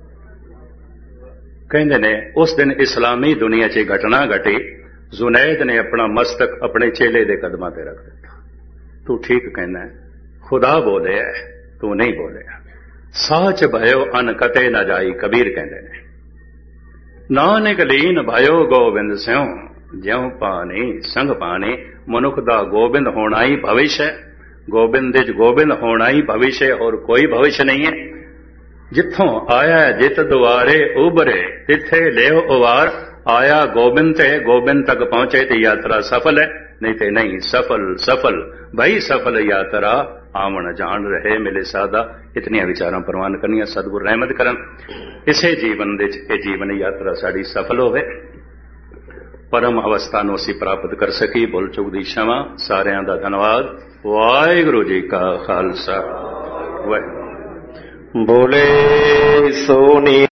ਕਹਿੰਦੇ ਨੇ ਉਸ ਦਿਨ ਇਸਲਾਮੀ ਦੁਨੀਆ 'ਚ ਘਟਨਾ ਘਟੀ। ਜ਼ੁਨੈਦ ਨੇ ਆਪਣਾ ਮਸਤਕ ਆਪਣੇ ਚੇਲੇ ਦੇ ਕਦਮਾਂ ਤੇ ਰੱਖ ਦਿੱਤਾ। ਤੂੰ ਠੀਕ ਕਹਿੰਦਾ, ਖੁਦਾ ਬੋਲਿਆ, ਤੂੰ ਨਹੀਂ ਬੋਲਿਆ। ਸਾਚ ਭਇਓ ਅਨ ਕਤੇ ਨਾ ਜਾਈ, ਕਬੀਰ ਕਹਿੰਦੇ ਨੇ। ਨਾਨਕ ਲੀਨ ਭਇਓ ਗੋਬਿੰਦ ਸਿਉ, ਜਿਉ ਪਾਣੀ ਸੰਗ ਪਾਣੀ। ਮਨੁੱਖ ਦਾ ਗੋਬਿੰਦ ਹੋਣਾ ਹੀ ਭਵਿਸ਼ ਹੈ, ਗੋਬਿੰਦ ਦੇ ਗੋਬਿੰਦ ਹੋਣਾ ਹੀ ਭਵਿਸ਼ ਹੈ, ਹੋਰ ਕੋਈ ਭਵਿਸ਼ ਨਹੀਂ ਹੈ। ਜਿੱਥੋਂ ਆਇਆ ਜਿਤ ਦੁਆਰੇ ਉਭਰੇ, ਤਿੱਥੇ ਲਿਓ ਉਵਾਰ। ਆਇਆ ਗੋਬਿੰਦ ਤੇ, ਗੋਬਿੰਦ ਤੱਕ ਪਹੁੰਚੇ ਤੇ ਯਾਤਰਾ ਸਫਲ ਹੈ, नहीं तो नहीं। सफल सफल भाई सफल यात्रा आवन जान रहे मिले सादा। इतनियां विचारां प्रवान करनियां, सतगुर रहमत करन इसे जीवन दे ये जीवन यात्रा साड़ी सफल होवे, परम अवस्था ਨੂੰ ਅਸੀਂ ਪ੍ਰਾਪਤ ਕਰ ਸਕੀ। ਭੁੱਲ ਚੁੱਕ ਦੀ क्षमा। ਸਾਰਿਆਂ ਦਾ ਧੰਨਵਾਦ। ਵਾਹਿਗੁਰੂ ਜੀ ਕਾ ਖਾਲਸਾ ਵਾਹਿਗੁਰੂ। ਬੋਲੇ ਸੋ ਨੀ